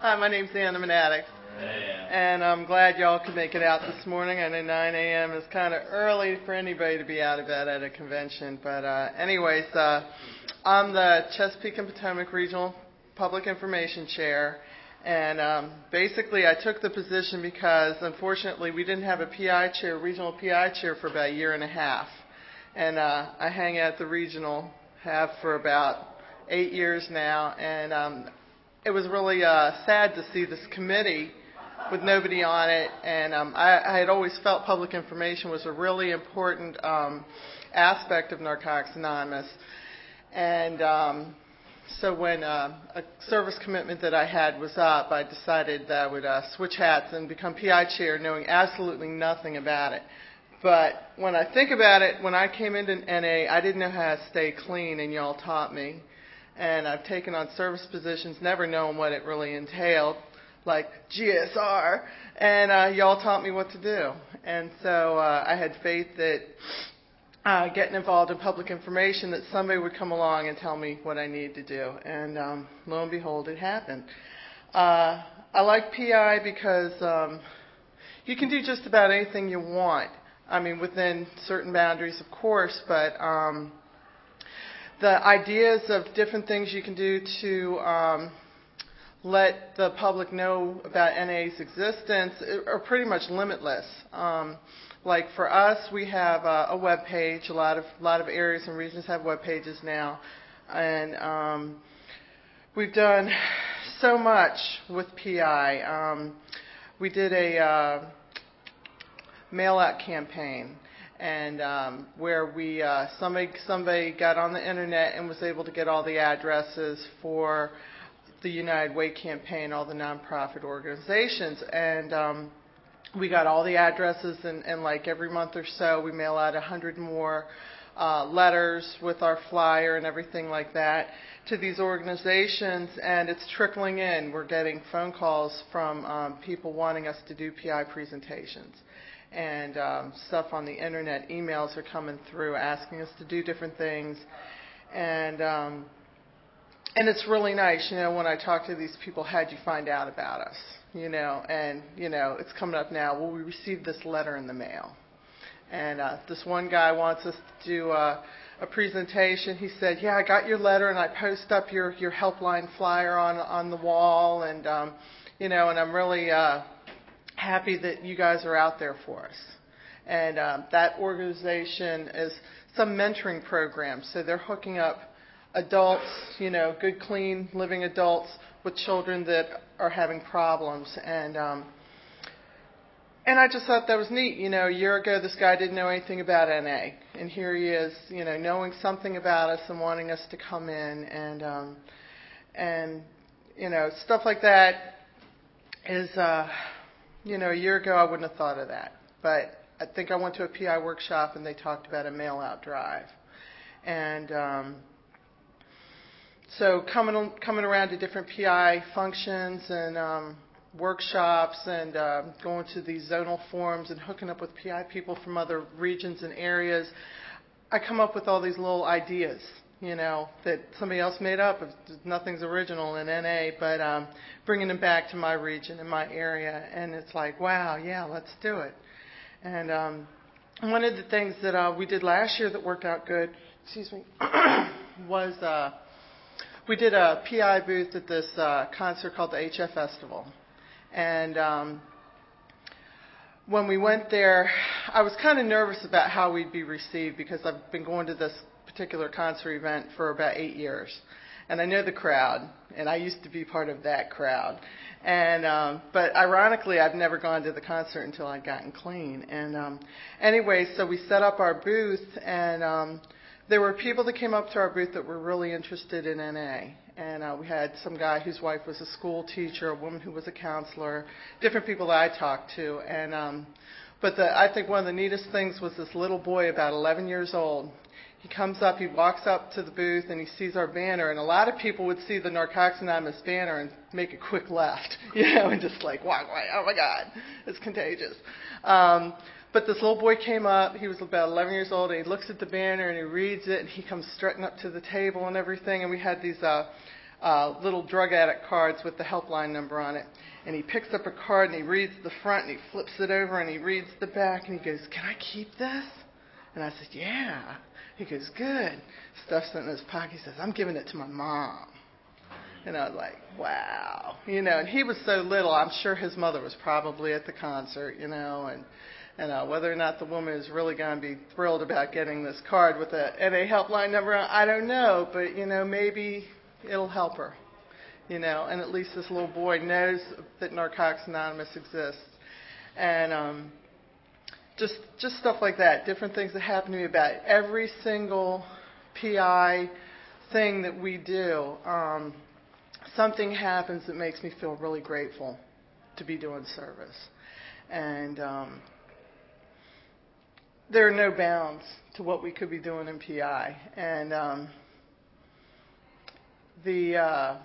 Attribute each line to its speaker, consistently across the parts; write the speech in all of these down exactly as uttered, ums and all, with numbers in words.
Speaker 1: Hi, my name's Anna Manatic, and I'm glad y'all could make it out this morning. I know nine a.m. is kind of early for anybody to be out of bed at a convention, but uh, anyways, uh, I'm the Chesapeake and Potomac Regional Public Information Chair, and um, basically I took the position because unfortunately we didn't have a P I chair, regional P I chair for about a year and a half, and uh, I hang at the regional, have for about eight years now, and um, it was really uh, sad to see this committee with nobody on it, and um, I, I had always felt public information was a really important um, aspect of Narcotics Anonymous. And um, so when uh, a service commitment that I had was up, I decided that I would uh, switch hats and become P I chair, knowing absolutely nothing about it. But when I think about it, when I came into N A, I didn't know how to stay clean, and y'all taught me. And I've taken on service positions, never known what it really entailed, like G S R, and uh, y'all taught me what to do. And so uh, I had faith that uh, getting involved in public information, that somebody would come along and tell me what I needed to do. And um, lo and behold, it happened. Uh, I like P I because um, you can do just about anything you want. I mean, within certain boundaries, of course, but um, the ideas of different things you can do to um, let the public know about N A's existence are pretty much limitless. Um, like for us, we have a, a web page. A lot of a lot of areas and regions have web pages now, and um, we've done so much with P I. Um, we did a uh, mail-out campaign. And um, where we uh, somebody somebody got on the internet and was able to get all the addresses for the United Way campaign, all the nonprofit organizations, and um, we got all the addresses. And, and like every month or so, we mail out a hundred more uh, letters with our flyer and everything like that to these organizations, and it's trickling in. We're getting phone calls from um, people wanting us to do P I presentations. And um, stuff on the internet, emails are coming through asking us to do different things, and um, and it's really nice, you know, when I talk to these people, how'd you find out about us, you know, and you know, it's coming up now. Well, we received this letter in the mail, and uh, this one guy wants us to do uh, a presentation. He said, yeah, I got your letter, and I post up your your helpline flyer on on the wall, and um, you know, and I'm really uh, happy that you guys are out there for us. And um, that organization is some mentoring program, so they're hooking up adults, you know, good, clean, living adults with children that are having problems. And um, and I just thought that was neat. You know, a year ago, this guy didn't know anything about N A, and here he is, you know, knowing something about us and wanting us to come in, and um, and you know, stuff like that is. Uh, You know, a year ago I wouldn't have thought of that, but I think I went to a P I workshop and they talked about a mail-out drive, and um, so coming coming around to different P I functions and um, workshops, and uh, going to these zonal forums and hooking up with P I people from other regions and areas, I come up with all these little ideas, you know, that somebody else made up. Nothing's original in N A, but um, bringing them back to my region and my area, and it's like, wow, yeah, let's do it. And um, one of the things that uh, we did last year that worked out good, excuse me, was uh, we did a P I booth at this uh, concert called the H F Festival. And um, when we went there, I was kind of nervous about how we'd be received, because I've been going to this particular concert event for about eight years, and I know the crowd, and I used to be part of that crowd. And um, but ironically, I've never gone to the concert until I'd gotten clean. And um, anyway, so we set up our booth, and um, there were people that came up to our booth that were really interested in N A. And uh, we had some guy whose wife was a school teacher, a woman who was a counselor, different people that I talked to. And um, but the, I think one of the neatest things was this little boy, about eleven years old. He comes up, he walks up to the booth, and he sees our banner. And a lot of people would see the Narcotics Anonymous banner and make a quick left, you know, and just like, walk away, oh my God, it's contagious. Um, but this little boy came up, he was about eleven years old, and he looks at the banner and he reads it, and he comes strutting up to the table and everything. And we had these uh, uh, little drug addict cards with the helpline number on it. And he picks up a card and he reads the front and he flips it over and he reads the back and he goes, "Can I keep this?" And I said, "Yeah." He goes, "Good." Stuffs it in his pocket. He says, "I'm giving it to my mom." And I was like, wow. You know, and he was so little, I'm sure his mother was probably at the concert, you know, and and uh, whether or not the woman is really going to be thrilled about getting this card with a N A helpline number on, I don't know, but, you know, maybe it'll help her, you know, and at least this little boy knows that Narcotics Anonymous exists. And um, just just stuff like that, different things that happen to me about every single P I thing that we do. Um, something happens that makes me feel really grateful to be doing service. And um, there are no bounds to what we could be doing in P I. And um, the uh,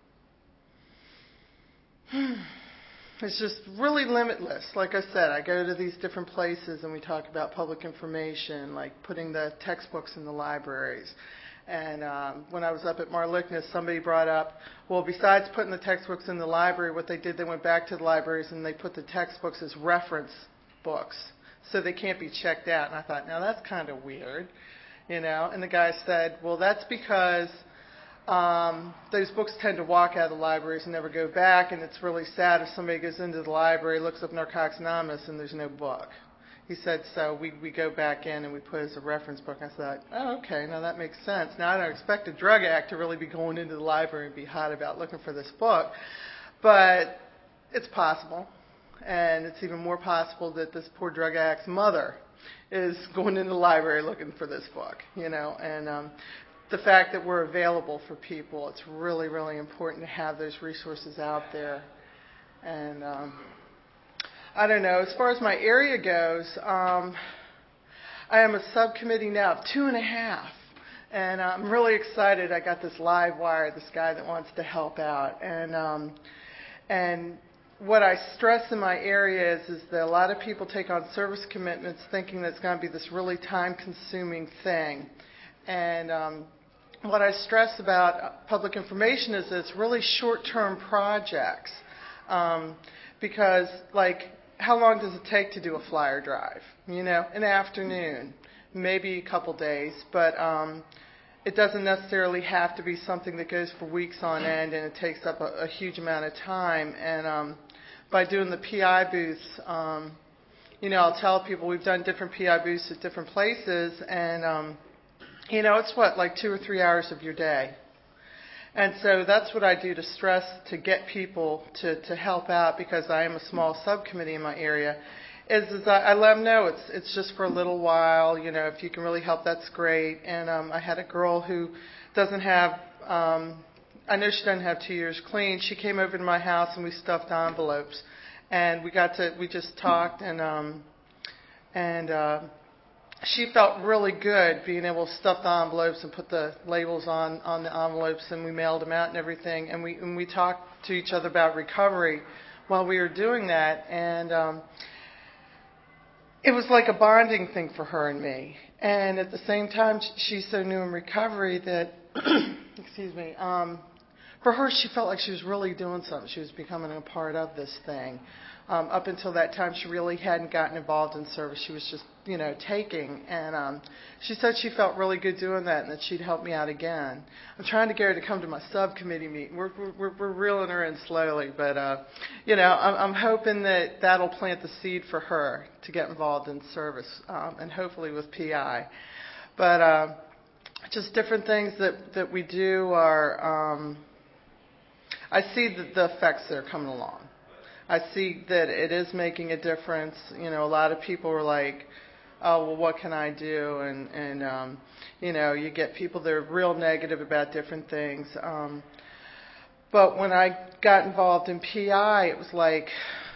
Speaker 1: it's just really limitless. Like I said, I go to these different places and we talk about public information, like putting the textbooks in the libraries. And um, when I was up at Marlickness, somebody brought up, well, besides putting the textbooks in the library, what they did, they went back to the libraries and they put the textbooks as reference books, so they can't be checked out. And I thought, now that's kind of weird, you know. And the guy said, well, that's because um, those books tend to walk out of the libraries and never go back, and it's really sad if somebody goes into the library, looks up Narcotics Anonymous, and there's no book. He said, so we, we go back in and we put it as a reference book. I thought, oh, okay, now that makes sense. Now I don't expect a drug addict to really be going into the library and be hot about looking for this book, but it's possible. And it's even more possible that this poor drug addict's mother is going into the library looking for this book, you know. And um, the fact that we're available for people, it's really, really important to have those resources out there. And um, I don't know, as far as my area goes, um, I am a subcommittee now of two and a half. And I'm really excited. I got this live wire, this guy that wants to help out. And um, and what I stress in my area is, is that a lot of people take on service commitments thinking that it's going to be this really time-consuming thing. And um, what I stress about public information is that it's really short-term projects. Um, because, like, how long does it take to do a flyer drive? You know, an afternoon, maybe a couple days, but um, it doesn't necessarily have to be something that goes for weeks on end and it takes up a, a huge amount of time. And um, by doing the P I booths, um, you know, I'll tell people we've done different P I booths at different places, and um, you know, it's what, like two or three hours of your day. And so that's what I do to stress, to get people to, to help out, because I am a small subcommittee in my area, is, is I, I let them know it's it's just for a little while. You know, if you can really help, that's great. And um, I had a girl who doesn't have, um, I know she doesn't have two years clean. She came over to my house and we stuffed envelopes. And we got to, we just talked, and um, and uh, she felt really good being able to stuff the envelopes and put the labels on, on the envelopes, and we mailed them out and everything. And we and we talked to each other about recovery while we were doing that. And um, it was like a bonding thing for her and me. And at the same time, she's so new in recovery that, excuse me, um, for her, she felt like she was really doing something. She was becoming a part of this thing. Um, up until that time, she really hadn't gotten involved in service. She was just, you know, taking. And um, she said she felt really good doing that and that she'd help me out again. I'm trying to get her to come to my subcommittee meeting. We're, we're, we're reeling her in slowly. But, uh, you know, I'm, I'm hoping that that'll plant the seed for her to get involved in service, um, and hopefully with P I. But uh, just different things that, that we do are, um, I see the, the effects that are coming along. I see that it is making a difference. You know, a lot of people are like, oh, well, what can I do? And, and um, you know, you get people that are real negative about different things. Um, but when I got involved in P I, it was like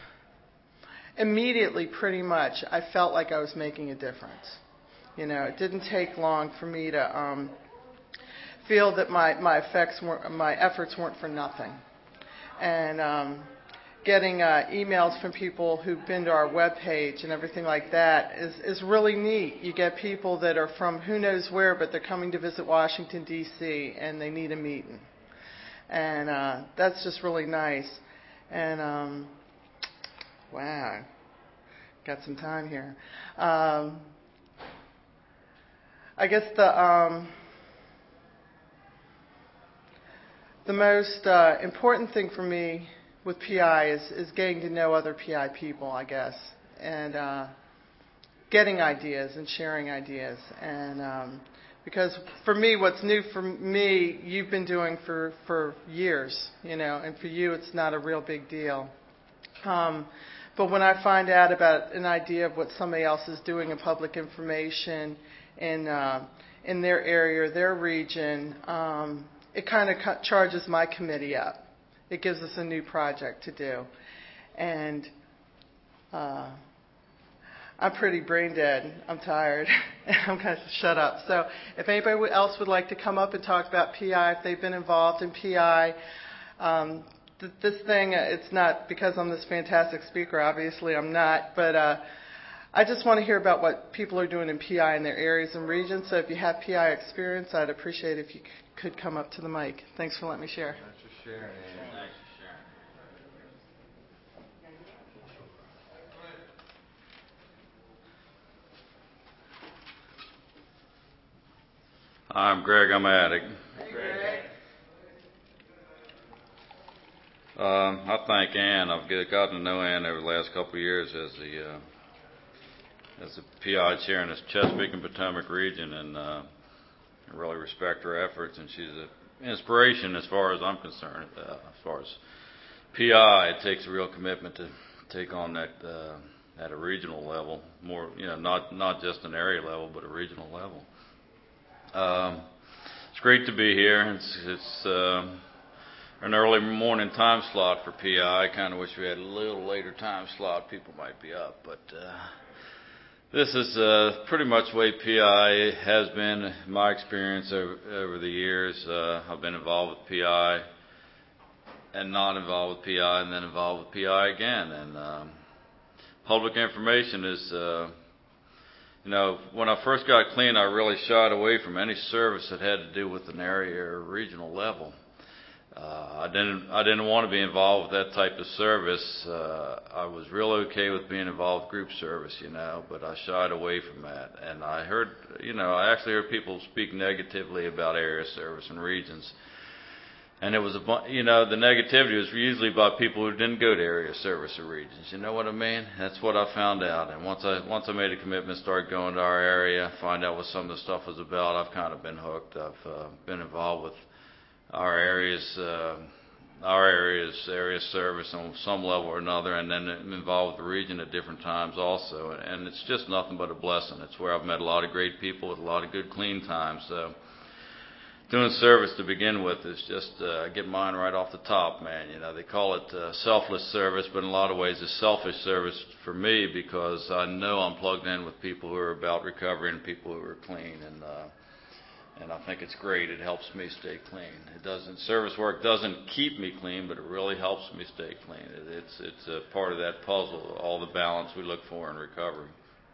Speaker 1: immediately, pretty much, I felt like I was making a difference. You know, it didn't take long for me to um, feel that my, my effects weren't, my efforts weren't for nothing. And um, getting uh, emails from people who've been to our webpage and everything like that is, is really neat. You get people that are from who knows where, but they're coming to visit Washington, D C, and they need a meeting. And uh, that's just really nice. And, um, wow, got some time here. Um, I guess the um, the most uh, important thing for me with P I is, is getting to know other P I people, I guess, and uh, getting ideas and sharing ideas. And um, because for me, what's new for me, you've been doing for, for years, you know, and for you, it's not a real big deal. Um, but when I find out about an idea of what somebody else is doing in public information in uh, in their area or their region, um, it kind of co- charges my committee up. It gives us a new project to do. And uh, I'm pretty brain dead. I'm tired. I'm going to shut up. So if anybody else would like to come up and talk about P I, if they've been involved in P I, um, th- this thing, uh, it's not because I'm this fantastic speaker. Obviously, I'm not. But uh, I just want to hear about what people are doing in P I in their areas and regions. So if you have P I experience, I'd appreciate it if you c- could come up to the mic. Thanks for letting me share.
Speaker 2: Thanks for sharing. Thanks for sharing. I'm Greg. I'm an addict.
Speaker 1: Hey, Greg.
Speaker 2: Um, I thank Ann. I've get- gotten to know Ann over the last couple of years as the uh, as the P I chair in this Chesapeake and Potomac region, and uh, I really respect her efforts. And she's an inspiration as far as I'm concerned. Uh, as far as P I, it takes a real commitment to take on that uh, at a regional level, more you know, not not just an area level, but a regional level. Um, it's great to be here. It's, it's uh, an early morning time slot for P I. I kind of wish we had a little later time slot. People might be up, but uh, this is uh, pretty much the way P I has been, in my experience over, over the years. Uh, I've been involved with P I and not involved with P I and then involved with P I again. And um, public information is... Uh, You know, when I first got clean, I really shied away from any service that had to do with an area or regional level. Uh, I didn't, I didn't want to be involved with that type of service. Uh, I was real okay with being involved with group service, you know, but I shied away from that. And I heard, you know, I actually heard people speak negatively about area service and regions. And it was, a bu- you know, the negativity was usually by people who didn't go to area service or regions. You know what I mean? That's what I found out. And once I once I made a commitment, started going to our area, find out what some of the stuff was about, I've kind of been hooked. I've uh, been involved with our areas, uh, our areas, area service on some level or another, and then involved with the region at different times also. And it's just nothing but a blessing. It's where I've met a lot of great people with a lot of good clean times. So. Doing service to begin with is just uh, get mine right off the top, man. You know, they call it uh, selfless service, but in a lot of ways it's selfish service for me because I know I'm plugged in with people who are about recovery and people who are clean, and uh, and I think it's great. It helps me stay clean. It doesn't service work doesn't keep me clean, but it really helps me stay clean. It, it's it's a part of that puzzle, all the balance we look for in recovery.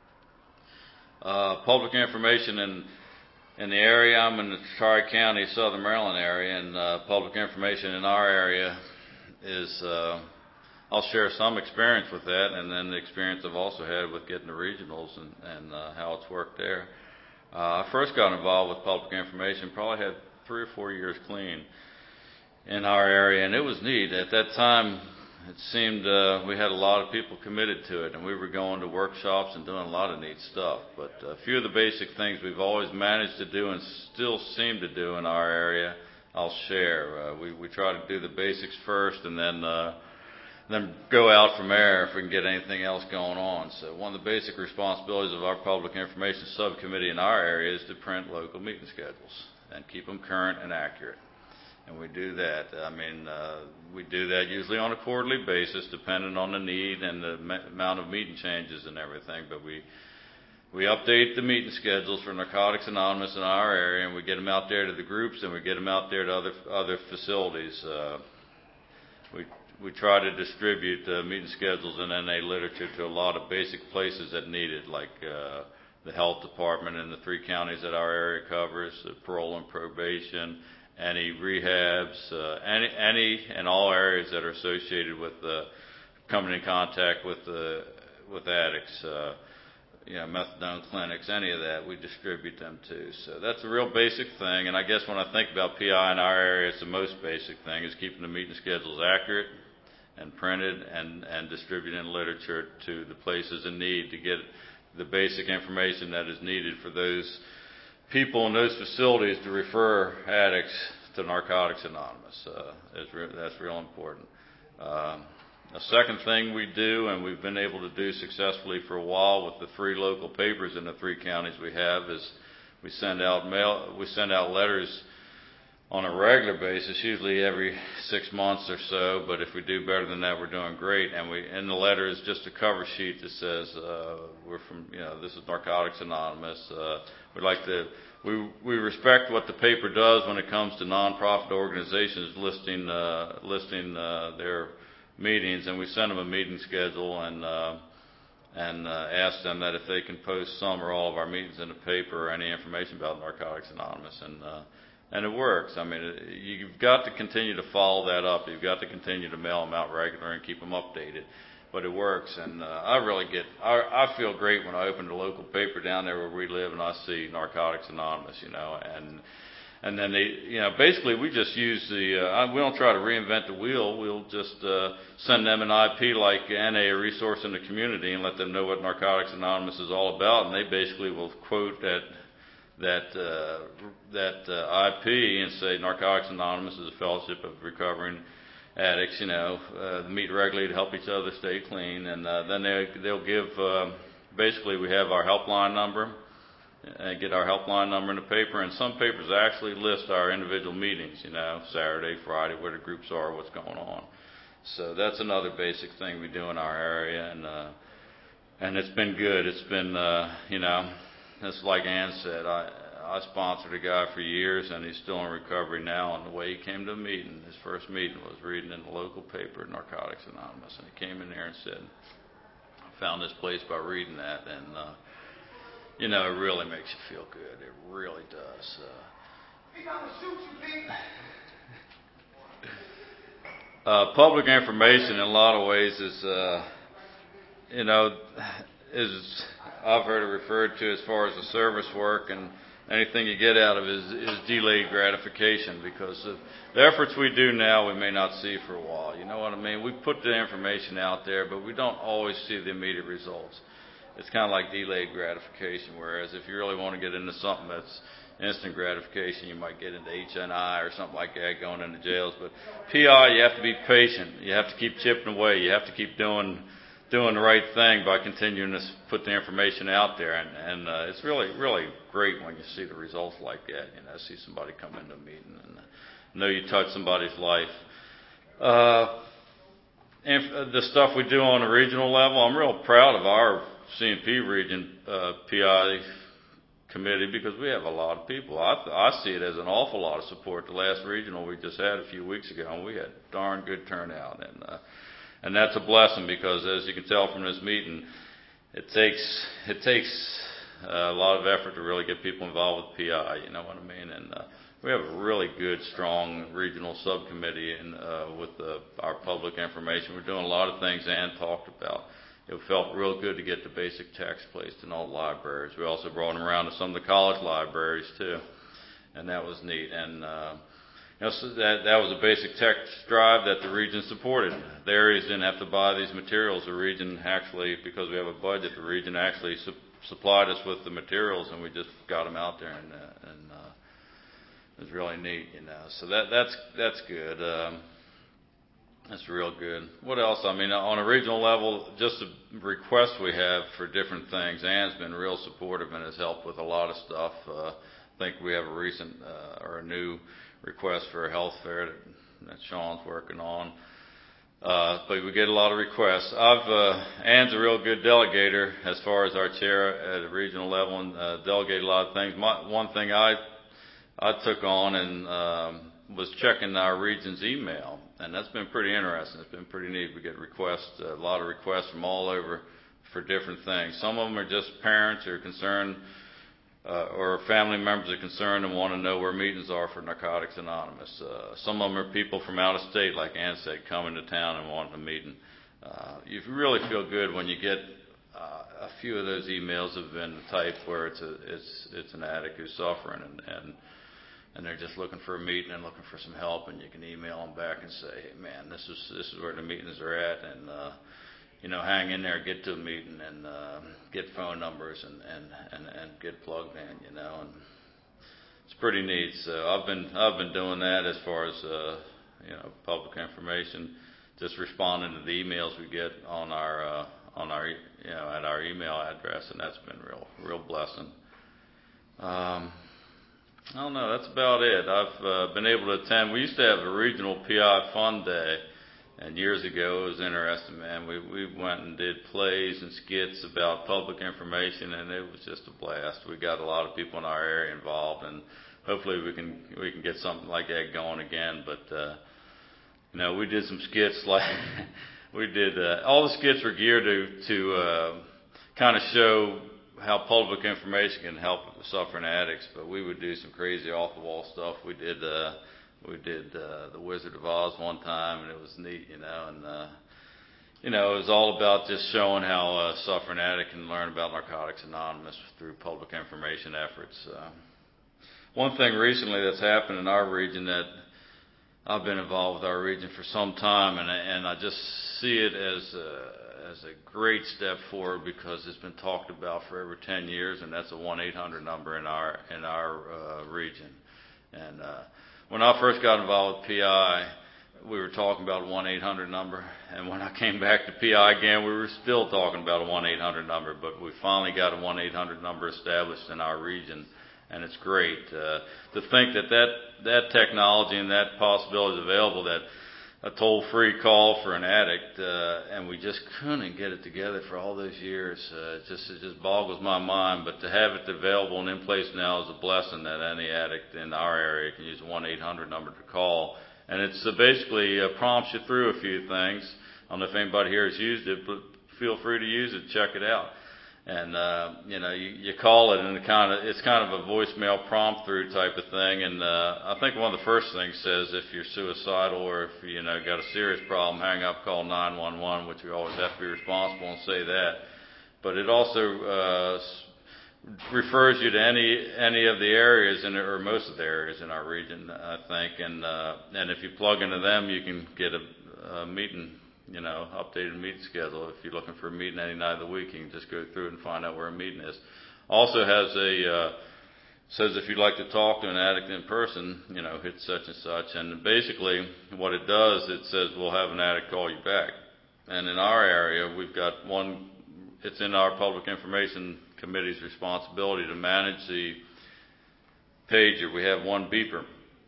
Speaker 2: Uh, public information and In the area, I'm in the Tri-County, Southern Maryland area, and uh, public information in our area is, uh, I'll share some experience with that, and then the experience I've also had with getting the regionals and, and uh, how it's worked there. Uh, I first got involved with public information, probably had three or four years clean in our area, and it was neat. At that time, it seemed uh, we had a lot of people committed to it, and we were going to workshops and doing a lot of neat stuff. But a few of the basic things we've always managed to do and still seem to do in our area, I'll share. Uh, we, we try to do the basics first and then uh, then go out from there if we can get anything else going on. So one of the basic responsibilities of our public information subcommittee in our area is to print local meeting schedules and keep them current and accurate. And we do that. I mean, uh, we do that usually on a quarterly basis, depending on the need and the ma- amount of meeting changes and everything. But we we update the meeting schedules for Narcotics Anonymous in our area, and we get them out there to the groups, and we get them out there to other other facilities. Uh, we we try to distribute uh, meeting schedules and N A literature to a lot of basic places that need it, like uh, the health department in the three counties that our area covers, the parole and probation, any rehabs, uh, any, any and all areas that are associated with uh, coming in contact with the with addicts, uh, you know, methadone clinics, any of that, we distribute them to. So that's a real basic thing. And I guess when I think about P I in our area, it's the most basic thing is keeping the meeting schedules accurate and printed and, and distributing literature to the places in need to get the basic information that is needed for those people in those facilities to refer addicts to Narcotics Anonymous. Uh, re- that's real important. Um, the second thing we do, and we've been able to do successfully for a while with the three local papers in the three counties we have, is we send out mail, we send out letters on a regular basis, usually every six months or so, but if we do better than that, we're doing great. And we, in the letter is just a cover sheet that says, uh, we're from, you know, this is Narcotics Anonymous. Uh, we'd like to, we, we respect what the paper does when it comes to nonprofit organizations listing, uh, listing, uh, their meetings, and we send them a meeting schedule and, uh, and, uh, ask them that if they can post some or all of our meetings in the paper or any information about Narcotics Anonymous. And, uh, And it works. I mean, you've got to continue to follow that up. You've got to continue to mail them out regular and keep them updated. But it works. And uh, I really get, I, I feel great when I open the local paper down there where we live and I see Narcotics Anonymous, you know. And and then they, you know, basically we just use the, uh, we don't try to reinvent the wheel. We'll just uh, send them an I P like N A, a resource in the community, and let them know what Narcotics Anonymous is all about. And they basically will quote that that uh, that uh, I P and say Narcotics Anonymous is a fellowship of recovering addicts, you know, uh, meet regularly to help each other stay clean. And uh, then they, they'll give, uh, basically we have our helpline number, and get our helpline number in the paper. And some papers actually list our individual meetings, you know, Saturday, Friday, where the groups are, what's going on. So that's another basic thing we do in our area. And, uh, and it's been good. It's been, uh, you know, it's like Ann said, I, I sponsored a guy for years, and he's still in recovery now. And the way he came to a meeting, his first meeting was reading in the local paper, Narcotics Anonymous. And he came in there and said, I found this place by reading that. And, uh, you know, it really makes you feel good. It really does. Uh, he gonna shoot you, Pete. Uh, public information in a lot of ways is, uh, you know, is I've heard it referred to as far as the service work, and anything you get out of it is, is delayed gratification, because of the efforts we do now we may not see for a while. You know what I mean? We put the information out there, but we don't always see the immediate results. It's kind of like delayed gratification, whereas if you really want to get into something that's instant gratification, you might get into H N I or something like that, going into jails. But P I, you have to be patient. You have to keep chipping away. You have to keep doing doing the right thing by continuing to put the information out there. And, and uh, it's really, really great when you see the results like that. You know, see somebody come into a meeting and know you touch somebody's life. Uh, and the stuff we do on a regional level, I'm real proud of our C and P region uh, P I committee, because we have a lot of people. I, I see it as an awful lot of support. The last regional we just had a few weeks ago, and we had darn good turnout. And uh, And that's a blessing, because as you can tell from this meeting, it takes it takes uh, a lot of effort to really get people involved with P I, you know what I mean? And uh, we have a really good, strong regional subcommittee in, uh, with the, our public information. We're doing a lot of things Ann talked about. It felt real good to get the basic text placed in all the libraries. We also brought them around to some of the college libraries, too, and that was neat. And uh, You know, so that, that was a basic text drive that the region supported. The areas didn't have to buy these materials. The region actually, because we have a budget, the region actually su- supplied us with the materials, and we just got them out there, and, uh, and uh, it was really neat, you know. So that that's that's good. Um, that's real good. What else? I mean, on a regional level, just the requests we have for different things. Ann's been real supportive and has helped with a lot of stuff. Uh, I think we have a recent uh, or a new request for a health fair that, that Sean's working on. Uh, but we get a lot of requests. I've, uh, Ann's a real good delegator as far as our chair at a regional level, and uh, delegate a lot of things. My, one thing I, I took on and, um, was checking our region's email, and that's been pretty interesting. It's been pretty neat. We get requests, a lot of requests from all over for different things. Some of them are just parents who are concerned uh, or family members are concerned and want to know where meetings are for Narcotics Anonymous. Uh, some of them are people from out of state, like Ann said, coming to town and wanting a meeting. Uh, you really feel good when you get uh, a few of those emails have been the type where it's a it's it's an addict who's suffering and, and and they're just looking for a meeting and looking for some help, and you can email them back and say, hey, man, this is this is where the meetings are at, and uh, you know, hang in there, get to a meeting, and uh, get phone numbers and, and, and, and get plugged in, you know, and it's pretty neat. So I've been I've been doing that as far as uh, you know, public information, just responding to the emails we get on our uh, on our you know at our email address, and that's been real real blessing. Um, I don't know. That's about it. I've uh, been able to attend. We used to have a regional P I Fun Day, and years ago it was interesting, man. We we went and did plays and skits about public information, and it was just a blast. We got a lot of people in our area involved, and hopefully we can we can get something like that going again. But uh, you know, we did some skits like we did. Uh, all the skits were geared to to uh, kind of show how public information can help suffering addicts, but we would do some crazy off-the-wall stuff. We did uh, we did uh, the Wizard of Oz one time, and it was neat, you know. And uh, you know, it was all about just showing how a suffering addict can learn about Narcotics Anonymous through public information efforts. Uh, one thing recently that's happened in our region that I've been involved with our region for some time, and and I just see it as a, as a great step forward because it's been talked about for over ten years, and that's a one eight hundred number in our in our uh, region. And uh, when I first got involved with P I, we were talking about a one eight hundred number, and when I came back to P I again, we were still talking about a one eight hundred number, but we finally got a one eight hundred number established in our region, and it's great uh, to think that, that that technology and that possibility is available, that a toll-free call for an addict, uh, and we just couldn't get it together for all those years. Uh, it just it just boggles my mind. But to have it available and in place now is a blessing that any addict in our area can use a one eight hundred number to call. And it's uh, basically uh, prompts you through a few things. I don't know if anybody here has used it, but feel free to use it. Check it out. And uh, you know, you, you call it, and it kind of it's kind of a voicemail prompt through type of thing. And uh, I think one of the first things says if you're suicidal or if you know got a serious problem, hang up, call nine one one, which we always have to be responsible and say that. But it also uh, refers you to any any of the areas in or most of the areas in our region, I think. And uh, and if you plug into them, you can get a, a meeting. You know, updated meeting schedule. If you're looking for a meeting any night of the week, you can just go through it and find out where a meeting is. Also has a, uh, says if you'd like to talk to an addict in person, you know, hit such and such. And basically what it does, it says we'll have an addict call you back. And in our area, we've got one, it's in our Public Information Committee's responsibility to manage the pager. We have one beeper.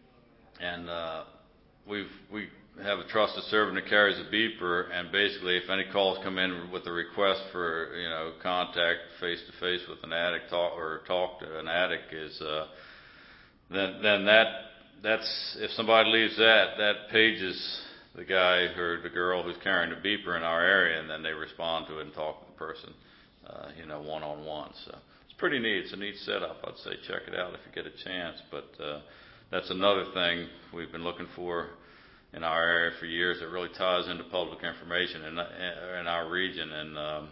Speaker 2: And uh, we've, we have a trusted servant that carries a beeper, and basically if any calls come in with a request for, you know, contact face-to-face with an addict talk, or talk to an addict is, uh, then then that that's, if somebody leaves that, that pages the guy or the girl who's carrying the beeper in our area, and then they respond to it and talk to the person, uh, you know, one-on-one. So it's pretty neat. It's a neat setup. I'd say check it out if you get a chance. But uh, that's another thing we've been looking for in our area for years that really ties into public information in, in our region, and um,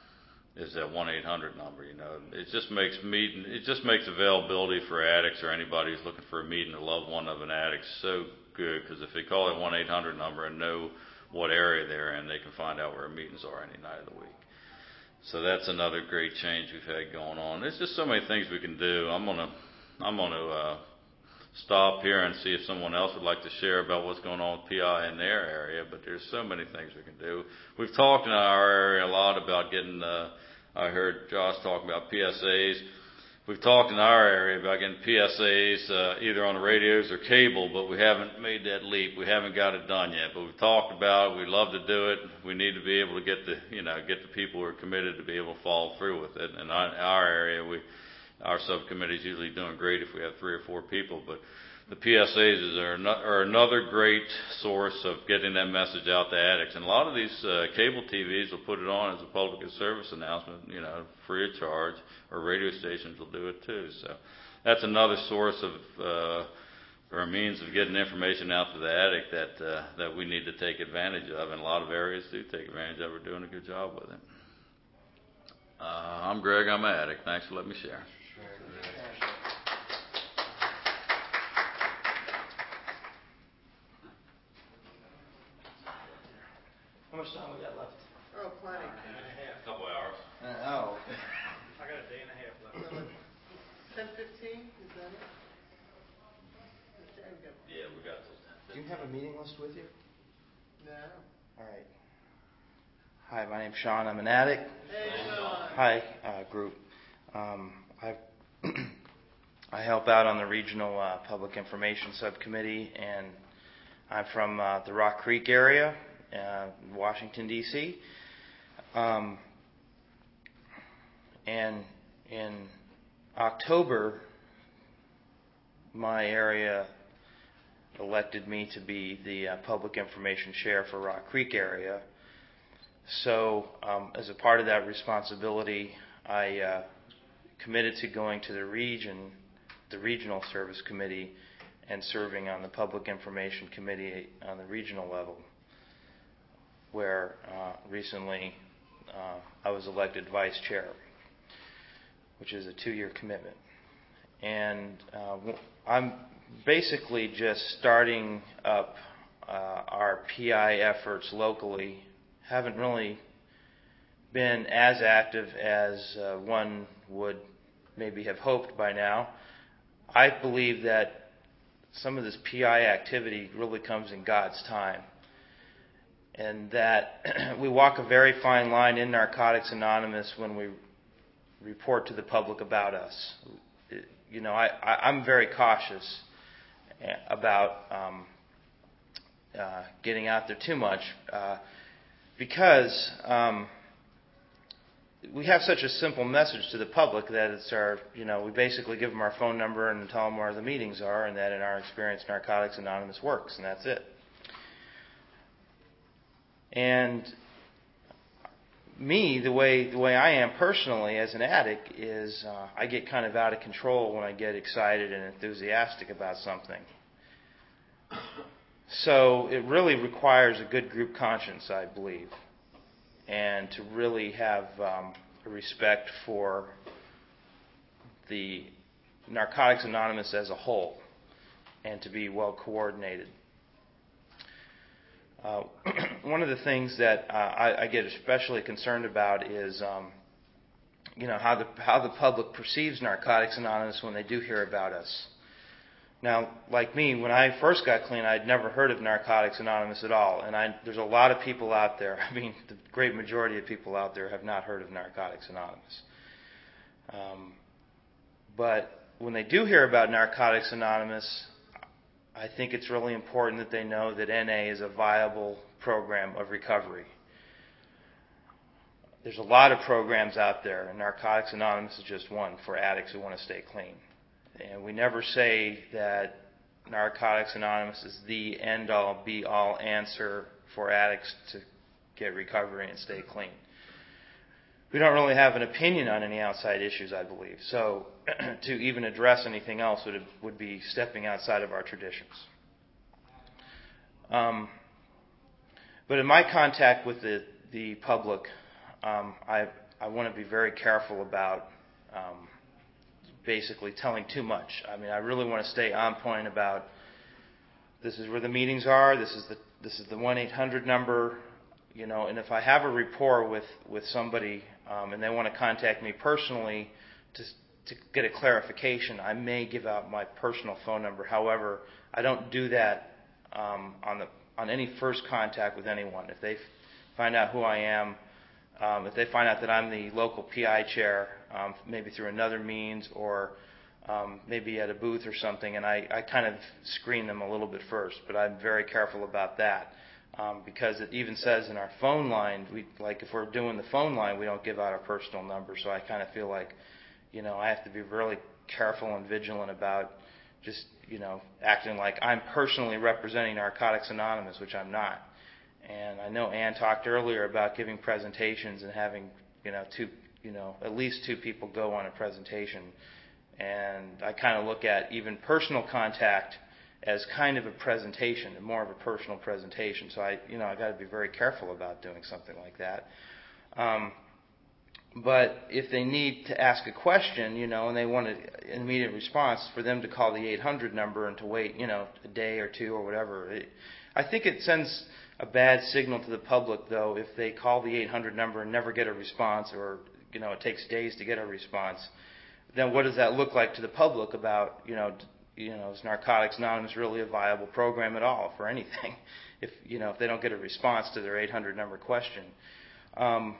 Speaker 2: is that one eight hundred number. You know, it just makes meeting, it just makes availability for addicts or anybody who's looking for a meeting, a loved one of an addict, so good, because if they call that one eight hundred number and know what area they're in, they can find out where meetings are any night of the week. So that's another great change we've had going on. There's just so many things we can do. I'm gonna, I'm gonna. Uh, stop here and see if someone else would like to share about what's going on with P I in their area, but there's so many things we can do. We've talked in our area a lot about getting, uh, I heard Josh talk about P S As. We've talked in our area about getting P S As uh, either on the radios or cable, but we haven't made that leap. We haven't got it done yet, but we've talked about it. We'd love to do it. We need to be able to get the, you know, get the people who are committed to be able to follow through with it. And in our area, we Our subcommittee is usually doing great if we have three or four people, but the P S As are, no, are another great source of getting that message out to addicts. And a lot of these uh, cable T Vs will put it on as a public service announcement, you know, free of charge, or radio stations will do it too. So that's another source of uh, or a means of getting information out to the addict that uh, that we need to take advantage of, and a lot of areas do take advantage of. We're doing a good job with it. Uh, I'm Greg. I'm an addict. Thanks for letting me share.
Speaker 3: How much time we got left?
Speaker 1: Oh, plenty.
Speaker 2: A couple hours.
Speaker 3: Uh, oh.
Speaker 4: I got a day and a half left.
Speaker 1: ten fifteen, is that it? Okay, we
Speaker 2: Yeah, we got those.
Speaker 3: Do you have a meeting list with you?
Speaker 1: got- No.
Speaker 3: All right. Hi, my name's Sean. I'm an addict.
Speaker 1: Hey, Sean.
Speaker 3: Hi, uh, group. Um, I I help out on the regional uh, public information subcommittee, and I'm from uh, the Rock Creek area, uh, Washington D C Um, and in October, my area elected me to be the uh, public information chair for Rock Creek area. So um, as a part of that responsibility, I uh, committed to going to the region, the regional service committee, and serving on the public information committee on the regional level, where uh, recently uh, I was elected vice chair, which is a two-year commitment. And uh, I'm basically just starting up uh, our P I efforts locally. Haven't really been as active as uh, one would maybe have hoped by now. I believe that some of this P I activity really comes in God's time, and that we walk a very fine line in Narcotics Anonymous when we report to the public about us. You know, I, I, I'm very cautious about um, uh, getting out there too much uh, because um, we have such a simple message to the public that it's our, you know, we basically give them our phone number and tell them where the meetings are, and that in our experience Narcotics Anonymous works, and that's it. And me, the way the way I am personally as an addict is uh, I get kind of out of control when I get excited and enthusiastic about something. So it really requires a good group conscience, I believe, and to really have um, a respect for the Narcotics Anonymous as a whole, and to be well coordinated. Uh, one of the things that uh, I, I get especially concerned about is, um, you know, how the how the public perceives Narcotics Anonymous when they do hear about us. Now, like me, when I first got clean, I'd never heard of Narcotics Anonymous at all, and I, there's a lot of people out there. I mean, the great majority of people out there have not heard of Narcotics Anonymous. Um, but when they do hear about Narcotics Anonymous, I think it's really important that they know that N A is a viable program of recovery. There's a lot of programs out there, and Narcotics Anonymous is just one for addicts who want to stay clean. And we never say that Narcotics Anonymous is the end-all, be-all answer for addicts to get recovery and stay clean. We don't really have an opinion on any outside issues, I believe. So to even address anything else would would be stepping outside of our traditions. Um, but in my contact with the, the public, um, I, I want to be very careful about um, basically telling too much. I mean, I really want to stay on point about this is where the meetings are, this is the this is the one eight hundred number, you know, and if I have a rapport with, with somebody um, and they want to contact me personally to to get a clarification, I may give out my personal phone number. However, I don't do that um, on the on any first contact with anyone. If they f- find out who I am, um, if they find out that I'm the local P I chair, um, maybe through another means or um, maybe at a booth or something, and I, I kind of screen them a little bit first. But I'm very careful about that um, because it even says in our phone line, we like if we're doing the phone line, we don't give out our personal number. So I kind of feel like, you know, I have to be really careful and vigilant about just, you know, acting like I'm personally representing Narcotics Anonymous, which I'm not. And I know Ann talked earlier about giving presentations and having, you know, two, you know, at least two people go on a presentation. And I kind of look at even personal contact as kind of a presentation, and more of a personal presentation. So I, you know, I got to be very careful about doing something like that. Um, but if they need to ask a question, you know, and they want an immediate response, for them to call the eight hundred number and to wait, you know, a day or two or whatever. It, I think it sends a bad signal to the public, though, if they call the eight hundred number and never get a response, or, you know, it takes days to get a response. Then what does that look like to the public about, you know, you know, is Narcotics Anonymous really a viable program at all for anything? If, you know, if they don't get a response to their eight hundred number question. Um,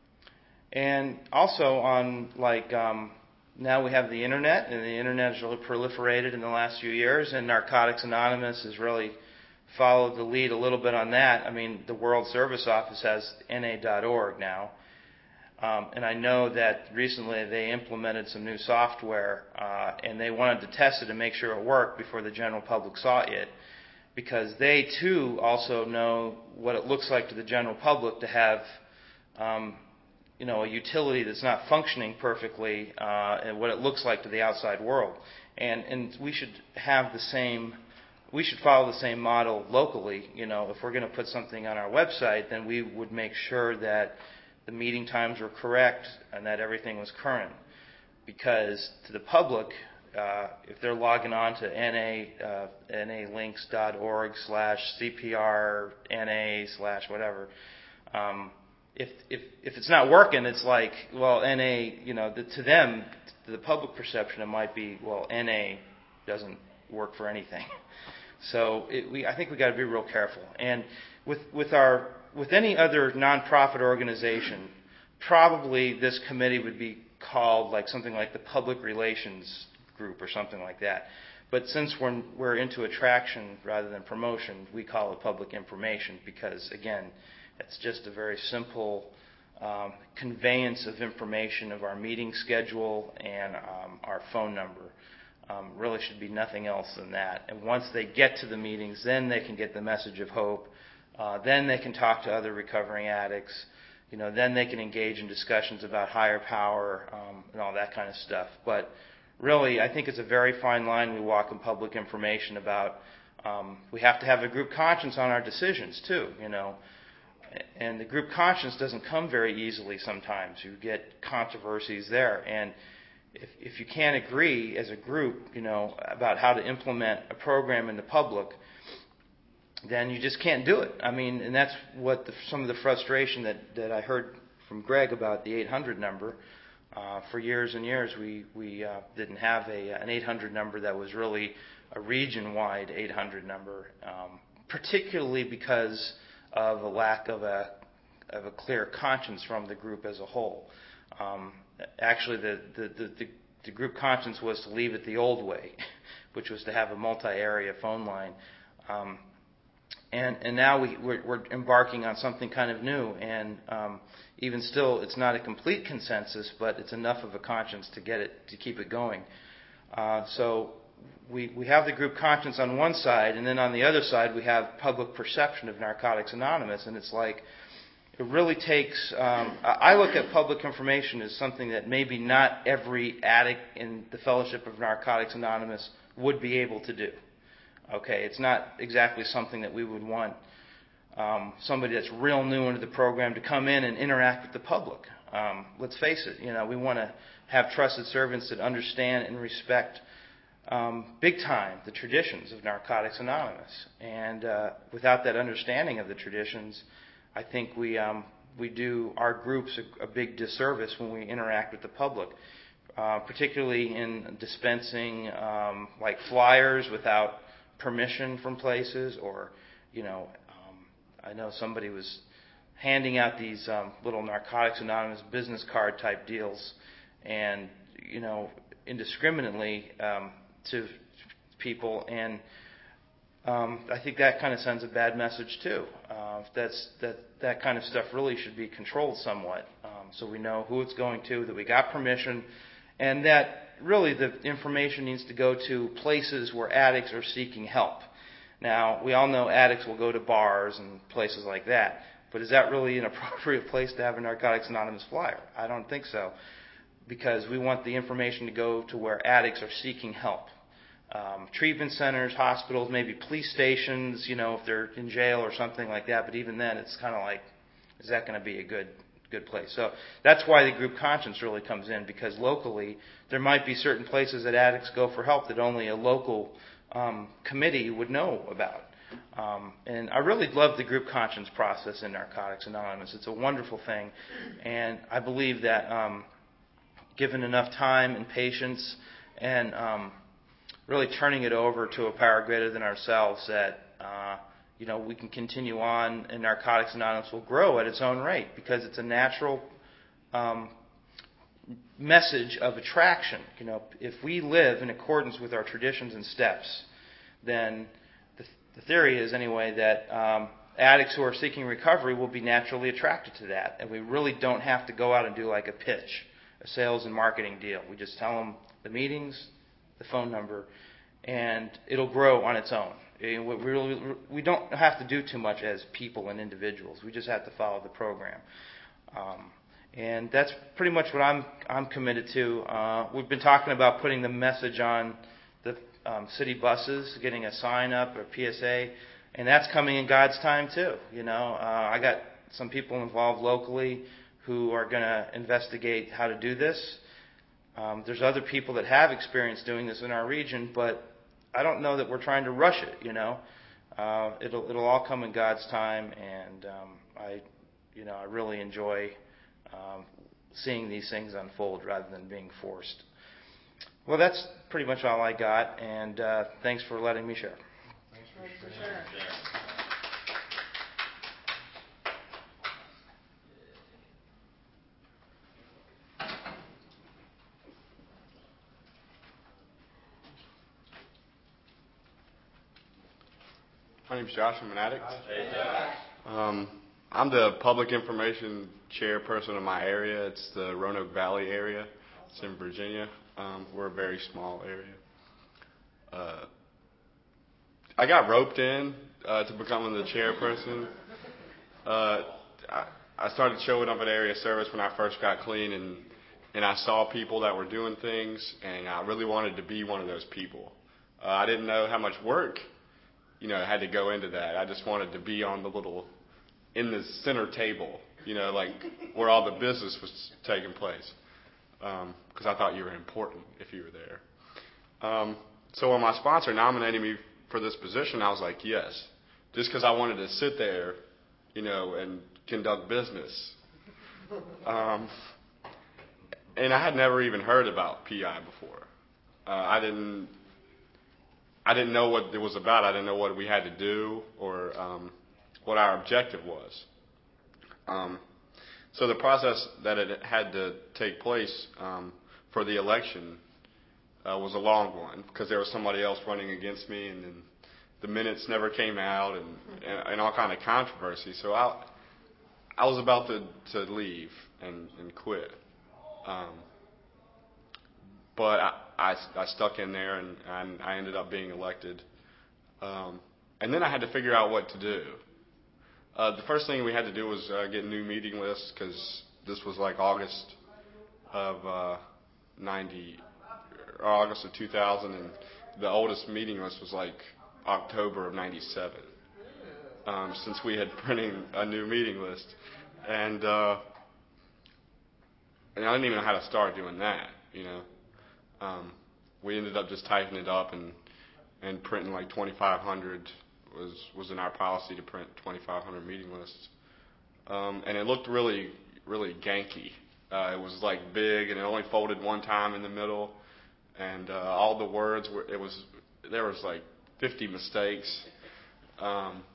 Speaker 3: and also on, like, um, now we have the internet, and the internet has really proliferated in the last few years, and Narcotics Anonymous has really followed the lead a little bit on that. I mean, the World Service Office has N A dot org now. Um, and I know that recently they implemented some new software, uh, and they wanted to test it and make sure it worked before the general public saw it, because they too also know what it looks like to the general public to have, um, you know, a utility that's not functioning perfectly, uh, and what it looks like to the outside world. And and we should have the same. We should follow the same model locally. You know, if we're going to put something on our website, then we would make sure that the meeting times were correct and that everything was current. Because to the public, uh, if they're logging on to NA, uh, nalinks dot org slash CPRNA slash whatever, um, if, if, if it's not working, it's like, well, N A, you know, the, to them, to the public perception, it might be, well, N A doesn't work for anything. So it, we, I think we got to be real careful. And with with our with any other nonprofit organization, probably this committee would be called like something like the Public Relations Group or something like that. But since we're we're into attraction rather than promotion, we call it Public Information, because again, it's just a very simple um, conveyance of information of our meeting schedule and um, our phone number. Um, really should be nothing else than that. And once they get to the meetings, then they can get the message of hope. Uh, then they can talk to other recovering addicts. You know, then they can engage in discussions about higher power um, and all that kind of stuff. But really, I think it's a very fine line we walk in public information about. Um, we have to have a group conscience on our decisions too. You know, and the group conscience doesn't come very easily. Sometimes you get controversies there, and If, if you can't agree as a group, you know, about how to implement a program in the public, then you just can't do it. I mean, and that's what the, some of the frustration that, that I heard from Greg about the eight hundred number. Uh, for years and years, we we uh, didn't have a an eight hundred number that was really a region-wide eight hundred number, um, particularly because of a lack of a of a clear conscience from the group as a whole. Um, Actually, the, the, the, the group conscience was to leave it the old way, which was to have a multi-area phone line. Um, and, and now we, we're, we're embarking on something kind of new. And um, even still, it's not a complete consensus, but it's enough of a conscience to get it, to keep it going. Uh, so we, we have the group conscience on one side, and then on the other side, we have public perception of Narcotics Anonymous. And it's like, it really takes, um, I look at public information as something that maybe not every addict in the Fellowship of Narcotics Anonymous would be able to do. Okay, it's not exactly something that we would want um, somebody that's real new into the program to come in and interact with the public. Um, let's face it, you know, we want to have trusted servants that understand and respect um, big time the traditions of Narcotics Anonymous. And uh, without that understanding of the traditions, I think we um, we do our groups a, a big disservice when we interact with the public, uh, particularly in dispensing um, like flyers without permission from places, or you know, um, I know somebody was handing out these um, little Narcotics Anonymous business card type deals, and you know, indiscriminately um, to people, and Um, I think that kind of sends a bad message too. Uh, that's that that kind of stuff really should be controlled somewhat, um, so we know who it's going to, that we got permission, and that really the information needs to go to places where addicts are seeking help. Now, we all know addicts will go to bars and places like that, but is that really an appropriate place to have a Narcotics Anonymous flyer? I don't think so, because we want the information to go to where addicts are seeking help. Um, treatment centers, hospitals, maybe police stations, you know, if they're in jail or something like that, but even then it's kind of like, is that going to be a good good place? So that's why the group conscience really comes in, because locally there might be certain places that addicts go for help that only a local um, committee would know about. Um, and I really love the group conscience process in Narcotics Anonymous. It's a wonderful thing, and I believe that um, given enough time and patience and um, really turning it over to a power greater than ourselves, that uh, you know, we can continue on, and Narcotics Anonymous will grow at its own rate, because it's a natural um, message of attraction. You know, if we live in accordance with our traditions and steps, then the, the theory is anyway that um, addicts who are seeking recovery will be naturally attracted to that, and we really don't have to go out and do like a pitch, a sales and marketing deal. We just tell them the meetings, the phone number, and it'll grow on its own. We, really, we don't have to do too much as people and individuals. We just have to follow the program. Um, and that's pretty much what I'm I'm committed to. Uh, we've been talking about putting the message on the um, city buses, getting a sign up or P S A, and that's coming in God's time too. You know, uh, I got some people involved locally who are going to investigate how to do this. Um, there's other people that have experience doing this in our region, but I don't know that we're trying to rush it. You know, uh, it'll it'll all come in God's time, and um, I, you know, I really enjoy um, seeing these things unfold rather than being forced. Well, that's pretty much all I got, and uh, thanks for letting me share.
Speaker 1: Thanks for sharing.
Speaker 5: My name's Josh. I'm an addict. Um, I'm the public information chairperson of my area. It's the Roanoke Valley area. It's in Virginia. Um, we're a very small area. Uh, I got roped in uh, to becoming the chairperson. Uh, I, I started showing up at area service when I first got clean, and and I saw people that were doing things, and I really wanted to be one of those people. Uh, I didn't know how much work, you know, had to go into that. I just wanted to be on the little, in the center table, you know, like where all the business was taking place, because um, I thought you were important if you were there. Um, so when my sponsor nominated me for this position, I was like, yes, just because I wanted to sit there, you know, and conduct business. Um, and I had never even heard about P I before. Uh, I didn't. I didn't know what it was about. I didn't know what we had to do or um, what our objective was. Um, so the process that it had to take place um, for the election uh, was a long one, because there was somebody else running against me, and then the minutes never came out, and, and, and all kind of controversy. So I, I was about to, to leave and, and quit. Um, but I, I, I stuck in there, and, and I ended up being elected. Um, and then I had to figure out what to do. Uh, the first thing we had to do was uh, get new meeting lists, because this was like August of uh, ninety, or August of two thousand, and the oldest meeting list was like October of ninety-seven. Um, since we had printing a new meeting list, and uh, and I didn't even know how to start doing that, you know. Um, we ended up just typing it up and and printing like twenty-five hundred was was in our policy to print twenty-five hundred meeting lists, um, and it looked really really ganky. Uh, it was like big, and it only folded one time in the middle, and uh, all the words were it was there was like fifty mistakes. Um,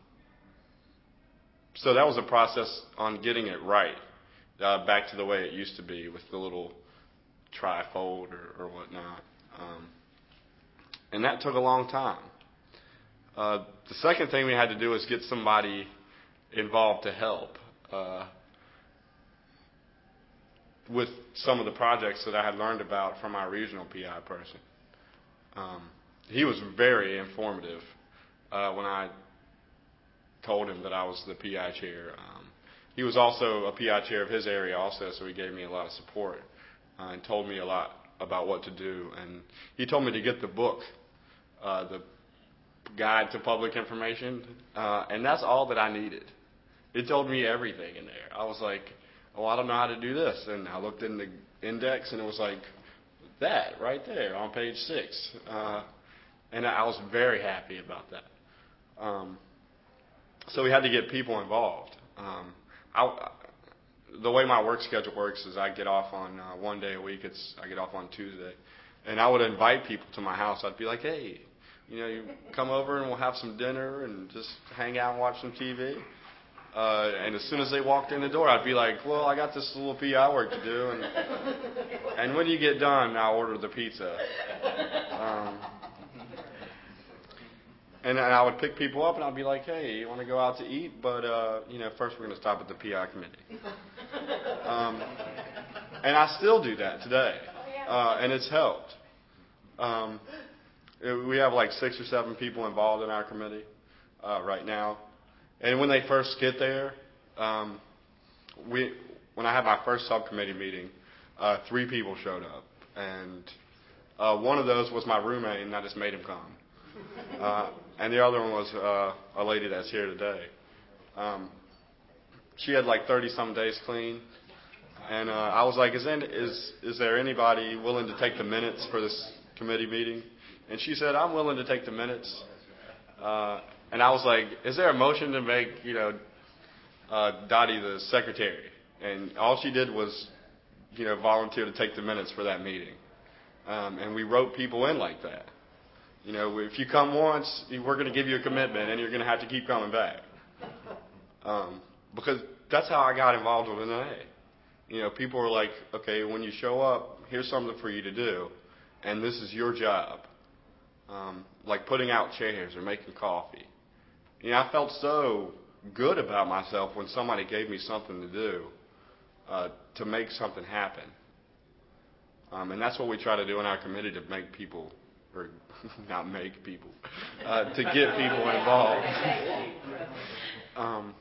Speaker 5: so that was a process on getting it right, uh, back to the way it used to be with the little trifold or, or whatnot. Um, and that took a long time. Uh, the second thing we had to do was get somebody involved to help. Uh, with some of the projects that I had learned about from our regional P I person. Um, he was very informative uh, when I told him that I was the P I chair. Um, he was also a P I chair of his area also, so he gave me a lot of support uh, and told me a lot about what to do. And he told me to get the book, uh, the Guide to Public Information, uh, and that's all that I needed. It told me everything in there. I was like, oh, I don't know how to do this. And I looked in the index, and it was like that right there on page six. Uh, and I was very happy about that. Um, so we had to get people involved. Um, I, the way my work schedule works is I get off on uh, one day a week. It's I get off on Tuesday. And I would invite people to my house. I'd be like, hey, you know, you come over and we'll have some dinner and just hang out and watch some T V. Uh, and as soon as they walked in the door, I'd be like, well, I got this little P I work to do. And, and when you get done, I'll order the pizza. Um, and I would pick people up and I'd be like, hey, you want to go out to eat? But, uh, you know, first we're going to stop at the P I committee. Um, and I still do that today. Uh, and it's helped. Um, we have like six or seven people involved in our committee uh, right now. And when they first get there, um, we when I had my first subcommittee meeting, uh, three people showed up. And uh, one of those was my roommate, and I just made him come. Uh, and the other one was uh, a lady that's here today. Um, she had like thirty-some days clean. And uh, I was like, is, any, is, is there anybody willing to take the minutes for this committee meeting? And she said, I'm willing to take the minutes. Uh, and I was like, is there a motion to make, you know, uh, Dottie the secretary? And all she did was, you know, volunteer to take the minutes for that meeting. Um, and we wrote people in like that. You know, if you come once, we're going to give you a commitment, and you're going to have to keep coming back. Um, because that's how I got involved with N A. You know, people were like, okay, when you show up, here's something for you to do, and this is your job. Um, like putting out chairs or making coffee. You know, I felt so good about myself when somebody gave me something to do uh, to make something happen. Um, and that's what we try to do in our committee, to make people, or not make people, uh, to get people involved. um,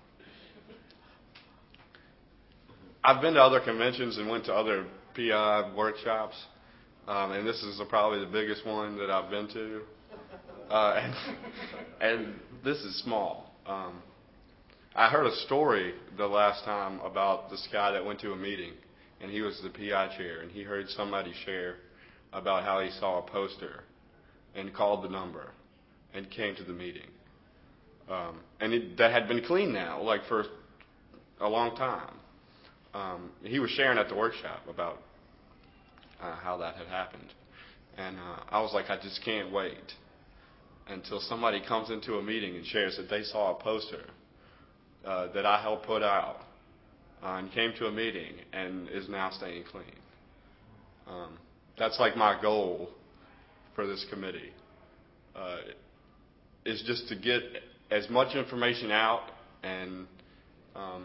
Speaker 5: I've been to other conventions and went to other P I workshops, um, and this is probably the biggest one that I've been to. Uh, and, and this is small. Um, I heard a story the last time about this guy that went to a meeting, and he was the P I chair, and he heard somebody share about how he saw a poster and called the number and came to the meeting. Um, and it, that had been clean now, like for a long time. Um, he was sharing at the workshop about uh, how that had happened. And uh, I was like, I just can't wait until somebody comes into a meeting and shares that they saw a poster uh, that I helped put out uh, and came to a meeting and is now staying clean. Um, that's like my goal for this committee, uh, is just to get as much information out and um,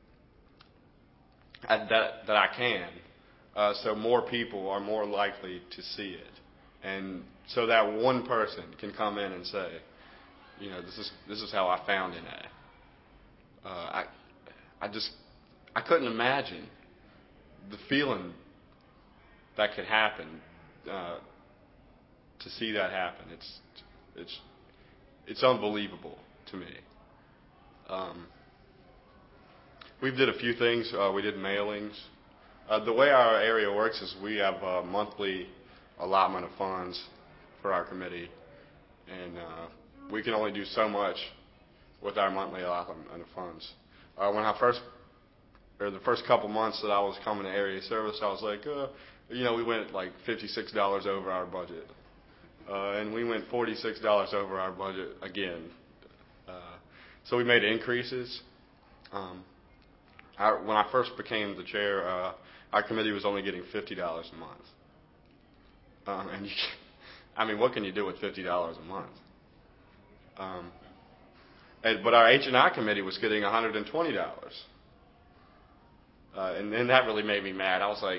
Speaker 5: that, that I can, uh, so more people are more likely to see it. And so that one person can come in and say, you know, this is this is how I found N A. Uh, I I just I couldn't imagine the feeling that could happen uh, to see that happen. It's it's it's unbelievable to me. Um, we did a few things. Uh, we did mailings. Uh, the way our area works is we have a monthly allotment of funds for our committee, and uh, we can only do so much with our monthly allotment of funds. Uh, when I first, or the first couple months that I was coming to area service, I was like, uh, you know, we went like fifty-six dollars over our budget, uh, and we went forty-six dollars over our budget again. Uh, so we made increases. Um, our, when I first became the chair, uh, our committee was only getting fifty dollars a month. Um, and you can, I mean, what can you do with fifty dollars a month? Um, and, but our H and I committee was getting one hundred twenty dollars. Uh, and, and that really made me mad. I was like,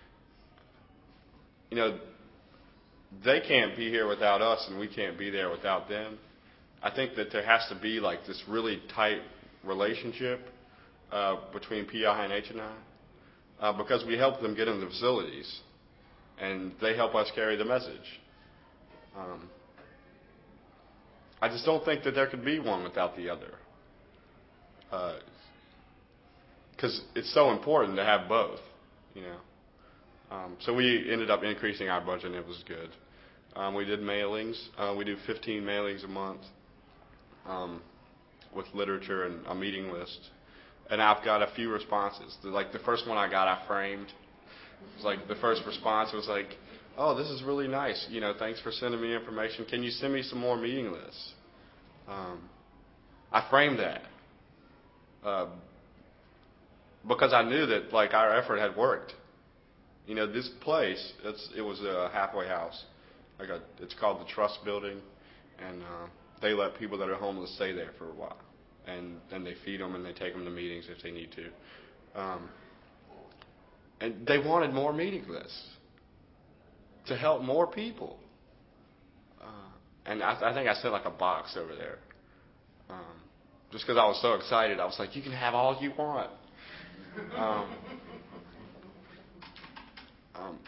Speaker 5: you know, they can't be here without us, and we can't be there without them. I think that there has to be like this really tight relationship uh, between P I and H and I, uh, because we help them get into the facilities, and they help us carry the message. Um, I just don't think that there could be one without the other, because uh, it's so important to have both, you know. Um, so we ended up increasing our budget, and it was good. Um, we did mailings. Uh, we do fifteen mailings a month um, with literature and a meeting list. And I've got a few responses. The, like the first one I got, I framed. It was like the first response was like, "Oh, this is really nice. You know, thanks for sending me information. Can you send me some more meeting lists?" Um, I framed that uh, because I knew that like our effort had worked. You know, this place, it's, it was a halfway house. Like a, it's called the Trust Building, and uh, they let people that are homeless stay there for a while, and then they feed them and they take them to meetings if they need to. Um, and they wanted more meeting lists to help more people. Uh, and I, I think I sent like a box over there, um, just because I was so excited. I was like, "You can have all you want." Um, um,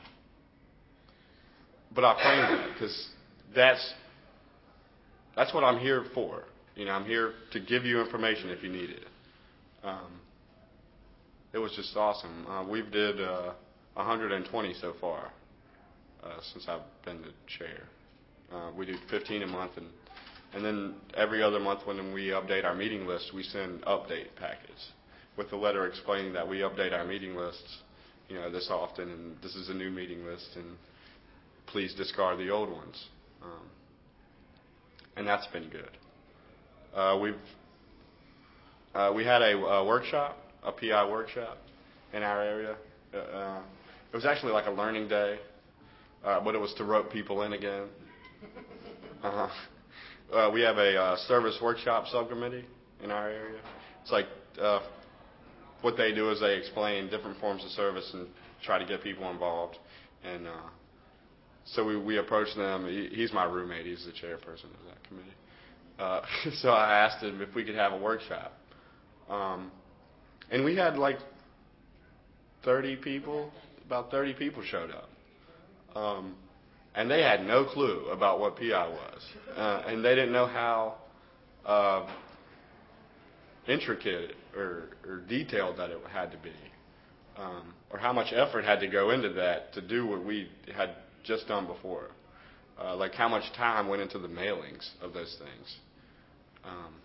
Speaker 5: But I framed that because that's that's what I'm here for. You know, I'm here to give you information if you need it. Um, it was just awesome. Uh, we've did uh, one hundred twenty so far uh, since I've been the chair. Uh, we do fifteen a month, and and then every other month when we update our meeting list, we send update packets with a letter explaining that we update our meeting lists, you know, this often, and this is a new meeting list, and please discard the old ones. Um, and that's been good. Uh, we've uh, we had a, a workshop, a P I workshop in our area. Uh, it was actually like a learning day, uh, but it was to rope people in again. Uh, uh, we have a uh, service workshop subcommittee in our area. It's like uh, what they do is they explain different forms of service and try to get people involved. And uh, So we, we approached them. He, he's my roommate. He's the chairperson of that committee. Uh, so I asked him if we could have a workshop. Um, and we had like thirty people, about thirty people showed up. Um, and they had no clue about what P I was. Uh, and they didn't know how uh, intricate or, or detailed that it had to be. Um, or how much effort had to go into that to do what we had just done before. Uh, like how much time went into the mailings of those things. Um,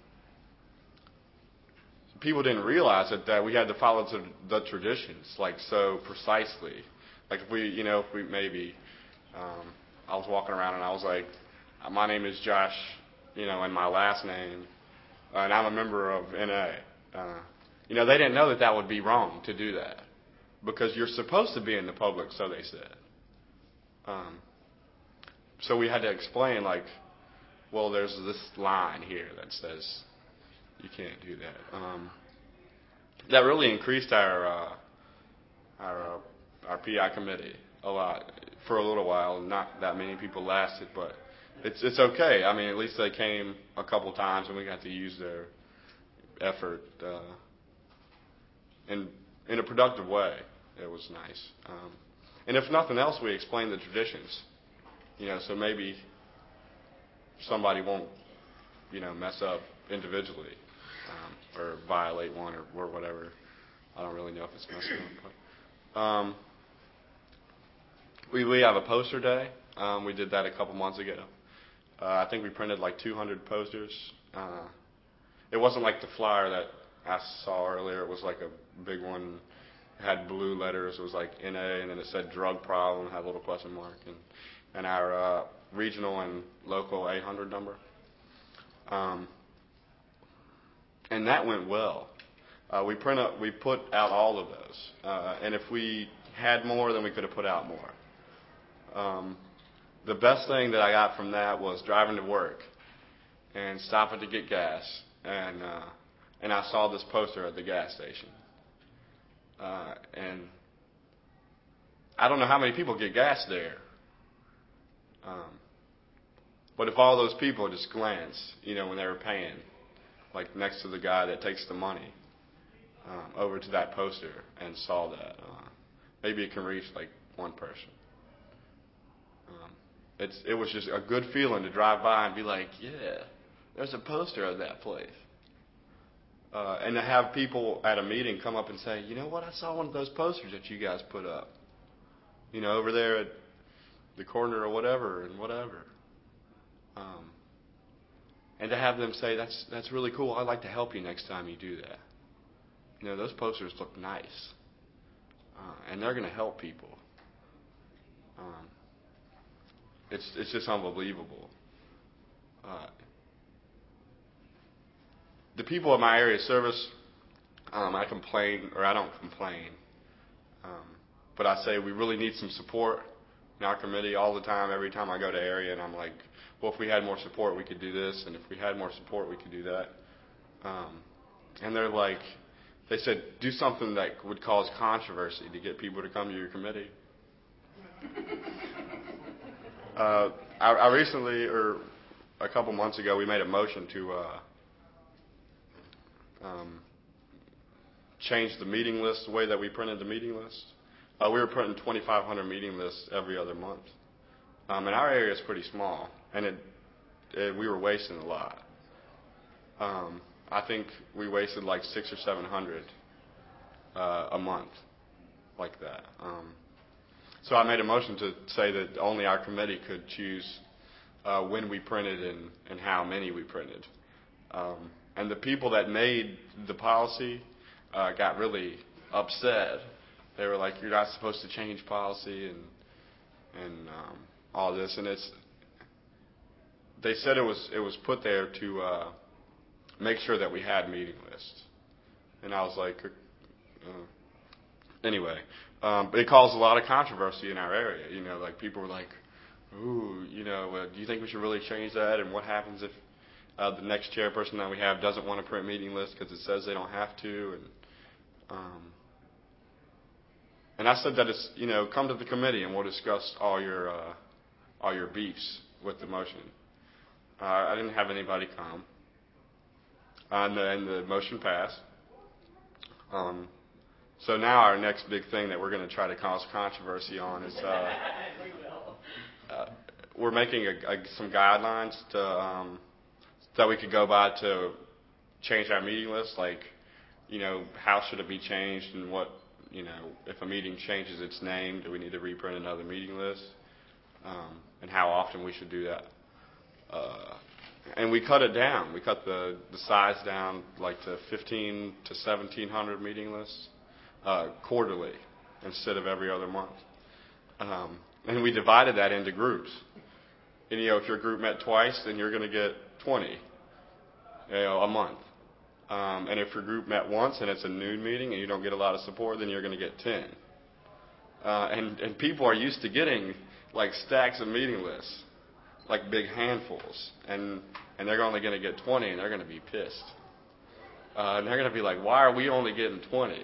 Speaker 5: people didn't realize that, that we had to follow the, the traditions like so precisely. Like if we, you know, if we maybe, um, I was walking around and I was like, my name is Josh, you know, and my last name, uh, and I'm a member of N A. Uh, you know, they didn't know that that would be wrong to do that because you're supposed to be in the public, so they said. Um, so we had to explain, like, well, there's this line here that says you can't do that. Um, that really increased our uh, our uh, our P I committee a lot for a little while. Not that many people lasted, but it's it's okay. I mean, at least they came a couple times, and we got to use their effort uh, in in a productive way. It was nice. Um, and if nothing else, we explained the traditions. You know, so maybe somebody won't, you know, mess up individually um, or violate one or, or whatever. I don't really know if it's messing up. But, um, we we have a poster day. Um, we did that a couple months ago. Uh, I think we printed like two hundred posters. Uh, it wasn't like the flyer that I saw earlier. It was like a big one. It had blue letters. It was like N A, and then it said drug problem, had a little question mark, and and our uh, regional and local eight hundred number. Um, and that went well. Uh, we print up, we put out all of those. Uh, and if we had more, then we could have put out more. Um, the best thing that I got from that was driving to work and stopping to get gas. And, uh, and I saw this poster at the gas station. uh, and I don't know how many people get gas there. Um, but if all those people just glance, you know, when they were paying, like next to the guy that takes the money, um, over to that poster and saw that, uh, maybe it can reach like one person. Um, it's it was just a good feeling to drive by and be like, yeah, there's a poster of that place. Uh, and to have people at a meeting come up and say, you know what, I saw one of those posters that you guys put up, you know, over there at the corner or whatever and whatever. Um, and to have them say, that's that's really cool, I'd like to help you next time you do that. You know, those posters look nice. Uh, and they're going to help people. Um, it's, it's just unbelievable. Uh, the people in my area of service, um, I complain, or I don't complain, um, but I say we really need some support in our committee all the time, every time I go to area, and I'm like, well, if we had more support, we could do this, and if we had more support, we could do that. Um, and they're like, they said, do something that would cause controversy to get people to come to your committee. uh, I, I recently, or a couple months ago, we made a motion to uh, um, change the meeting list, the way that we printed the meeting list. Uh, we were printing twenty-five hundred meeting lists every other month. Um, and our area is pretty small, and it, it, we were wasting a lot. Um, I think we wasted like six or seven hundred uh, a month, like that. Um, so I made a motion to say that only our committee could choose uh, when we printed and, and how many we printed. Um, and the people that made the policy uh, got really upset. They were like, "You're not supposed to change policy," and and um, all this. And it's they said it was it was put there to uh, make sure that we had meeting lists. And I was like, uh, anyway, um, it caused a lot of controversy in our area. You know, like people were like, "Ooh, you know, uh, do you think we should really change that? And what happens if uh, the next chairperson that we have doesn't want to print meeting lists because it says they don't have to?" And um, and I said that it's, you know, come to the committee and we'll discuss all your uh, all your beefs with the motion. Uh, I didn't have anybody come. Uh, and, the, and the motion passed. Um, so now our next big thing that we're going to try to cause controversy on is uh, uh, we're making a, a, some guidelines to, um, that we could go by to change our meeting list, like, you know, how should it be changed and what, you know, if a meeting changes its name, do we need to reprint another meeting list, um, and how often we should do that. Uh, And we cut it down. We cut the, the size down like to fifteen to seventeen hundred meeting lists uh, quarterly instead of every other month. Um, and we divided that into groups. And, you know, if your group met twice, then you're going to get twenty, you know, a month. Um, and if your group met once and it's a noon meeting and you don't get a lot of support, then you're going to get ten. Uh, and, and people are used to getting like stacks of meeting lists, like big handfuls, and and they're only going to get twenty, and they're going to be pissed. Uh, and they're going to be like, why are we only getting twenty?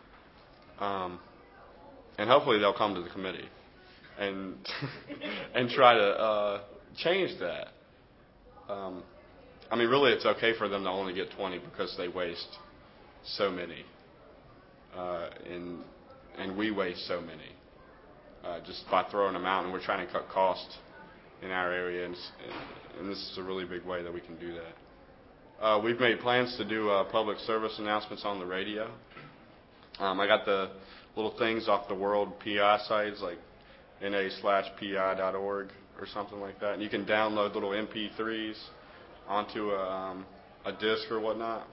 Speaker 5: Um, and hopefully they'll come to the committee and and try to uh, change that. Um, I mean, really, it's okay for them to only get twenty because they waste so many, uh, and and we waste so many uh, just by throwing them out, and we're trying to cut costs in our area, and, and this is a really big way that we can do that. Uh, we've made plans to do uh, public service announcements on the radio. Um, I got the little things off the World P I sites, like N A slash P I dot org or something like that. And you can download little M P threes onto a, um, a disc or whatnot.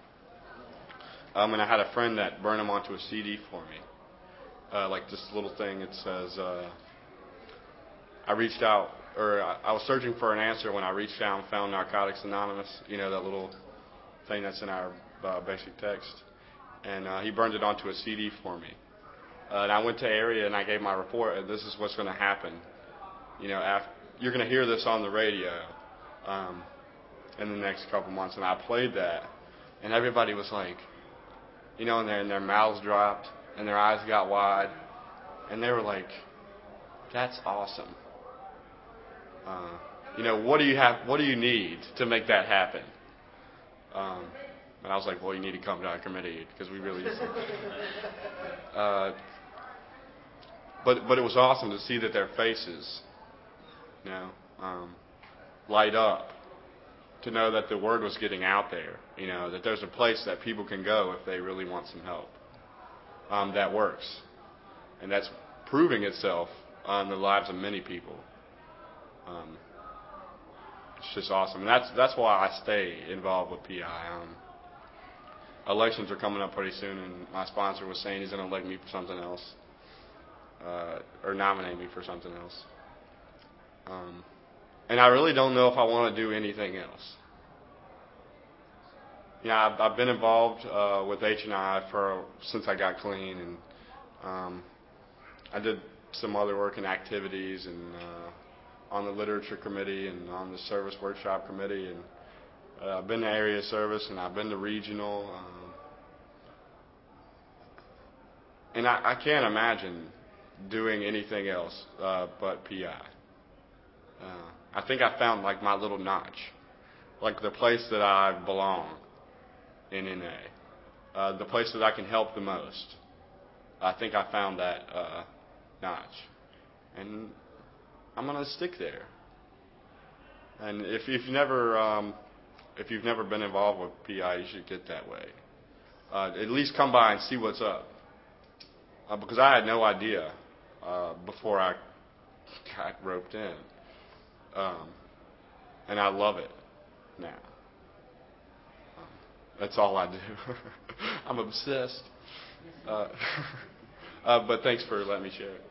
Speaker 5: Um, and I had a friend that burned them onto a C D for me. Uh, like this little thing, it says, uh, I reached out, or I, I was searching for an answer when I reached out and found Narcotics Anonymous, you know, that little thing that's in our uh, basic text. And uh, he burned it onto a C D for me. Uh, and I went to area and I gave my report, and this is what's going to happen. You know, after, you're going to hear this on the radio um, in the next couple months. And I played that, and everybody was like, you know, and their, and their mouths dropped. and their eyes got wide, and they were like, "That's awesome. Uh, you know, what do you have? What do you need to make that happen?" Um, and I was like, "Well, you need to come to our committee because we really." uh, but but it was awesome to see that their faces, you know, um, light up. To know that the word was getting out there, you know, that there's a place that people can go if they really want some help. Um, that works, and that's proving itself on the lives of many people. Um, it's just awesome, and that's that's why I stay involved with P I. Um, elections are coming up pretty soon, and my sponsor was saying he's going to elect me for something else, uh, or nominate me for something else. Um, And I really don't know if I want to do anything else. Yeah, I've, I've been involved uh, with H and I for since I got clean, and um, I did some other work and activities, and uh, on the literature committee and on the service workshop committee, and uh, I've been to area service, and I've been to regional, um, and I, I can't imagine doing anything else uh, but P I. Uh, I think I found like my little notch, like the place that I belong in N A, uh, the place that I can help the most. I think I found that uh, notch, and I'm gonna stick there. And if, if you've never um, if you've never been involved with P I, you should get that way. Uh, at least come by and see what's up, uh, because I had no idea uh, before I got roped in. Um, and I love it now. Um, that's all I do. I'm obsessed. Uh, uh, but thanks for letting me share it.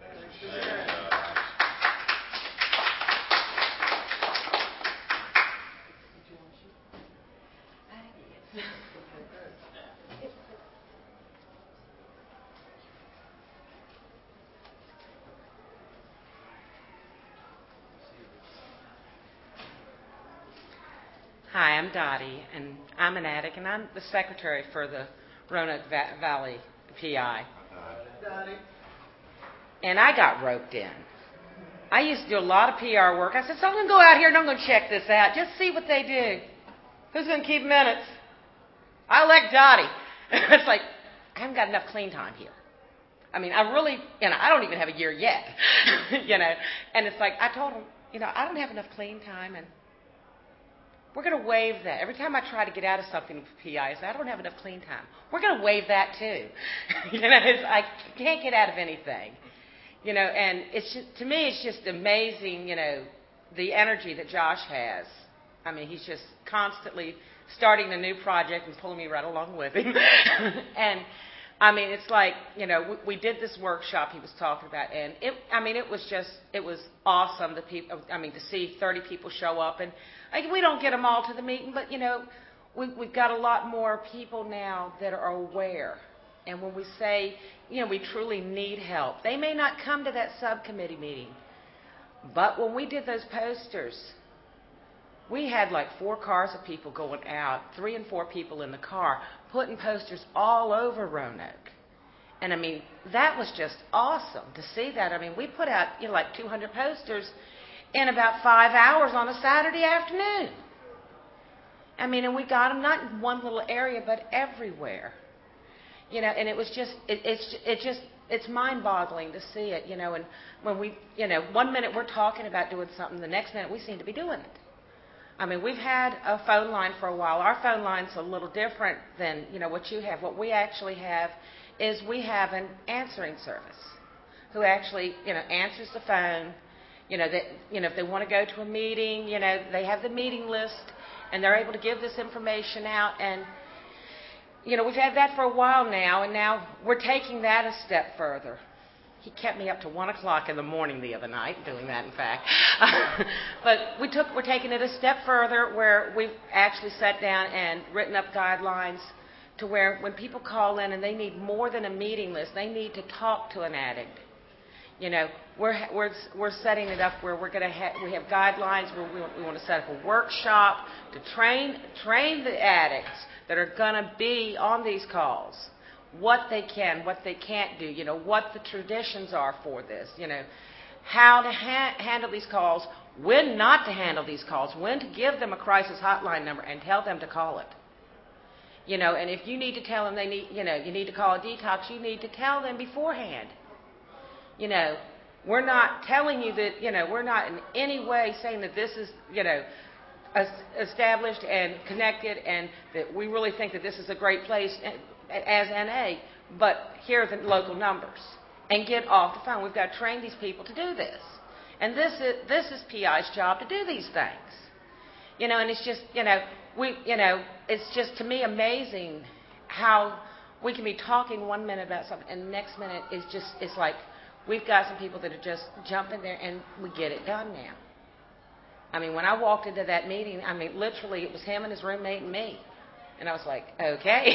Speaker 6: Hi, I'm Dottie, and I'm an addict, and I'm the secretary for the Roanoke Va- Valley P I.
Speaker 1: Dottie.
Speaker 6: And I got roped in. I used to do a lot of P R work. I said, so I'm going to go out here and I'm going to check this out, just see what they do. Who's going to keep minutes? I elect Dottie. It's like, I haven't got enough clean time here. I mean, I really, you know, I don't even have a year yet, you know. And it's like, I told them, you know, I don't have enough clean time, and we're going to waive that. Every time I try to get out of something with P I, I say, I don't have enough clean time. We're going to waive that too. you know, it's, I can't get out of anything. You know, and it's just, to me, it's just amazing, you know, the energy that Josh has. I mean, he's just constantly starting a new project and pulling me right along with him. and, I mean, it's like, you know, we, we did this workshop he was talking about, and it, I mean, it was just, it was awesome. The people, I mean, to see thirty people show up, and like, we don't get them all to the meeting, but, you know, we, we've got a lot more people now that are aware. And when we say, you know, we truly need help, they may not come to that subcommittee meeting. But when we did those posters, we had like four cars of people going out, three and four people in the car, putting posters all over Roanoke. And, I mean, that was just awesome to see that. I mean, we put out, you know, like two hundred posters in about five hours on a Saturday afternoon. I mean, and we got them not in one little area, but everywhere. You know, and it was just, it, it's, it just, it's mind-boggling to see it, you know, and when we, you know, one minute we're talking about doing something, the next minute we seem to be doing it. I mean, we've had a phone line for a while. Our phone line's a little different than, you know, what you have. What we actually have is we have an answering service who actually, you know, answers the phone. You know, that, you know, if they want to go to a meeting, you know, they have the meeting list, and they're able to give this information out. And, you know, we've had that for a while now, and now we're taking that a step further. He kept me up to one o'clock in the morning the other night doing that, in fact. But we took, we're taking it a step further, where we've actually sat down and written up guidelines to where when people call in and they need more than a meeting list, they need to talk to an addict. You know, we're we're we're setting it up where we're going to have we have guidelines where we want, we want to set up a workshop to train train the addicts that are going to be on these calls. what they can, what they can't do, you know, what the traditions are for this, you know, how to ha- handle these calls, when not to handle these calls, when to give them a crisis hotline number and tell them to call it. You know, and if you need to tell them they need, you know, you need to call a detox, you need to tell them beforehand. You know, we're not telling you that, you know, we're not in any way saying that this is, you know, established and connected and that we really think that this is a great place as N A, but here are the local numbers. And get off the phone. We've got to train these people to do this. And this is, this is P I's job to do these things. You know, and it's just, you know, we, you know, it's just to me amazing how we can be talking one minute about something and the next minute is just, it's like we've got some people that are just jumping there and we get it done now. I mean, when I walked into that meeting, I mean, literally it was him and his roommate and me. And I was like, okay.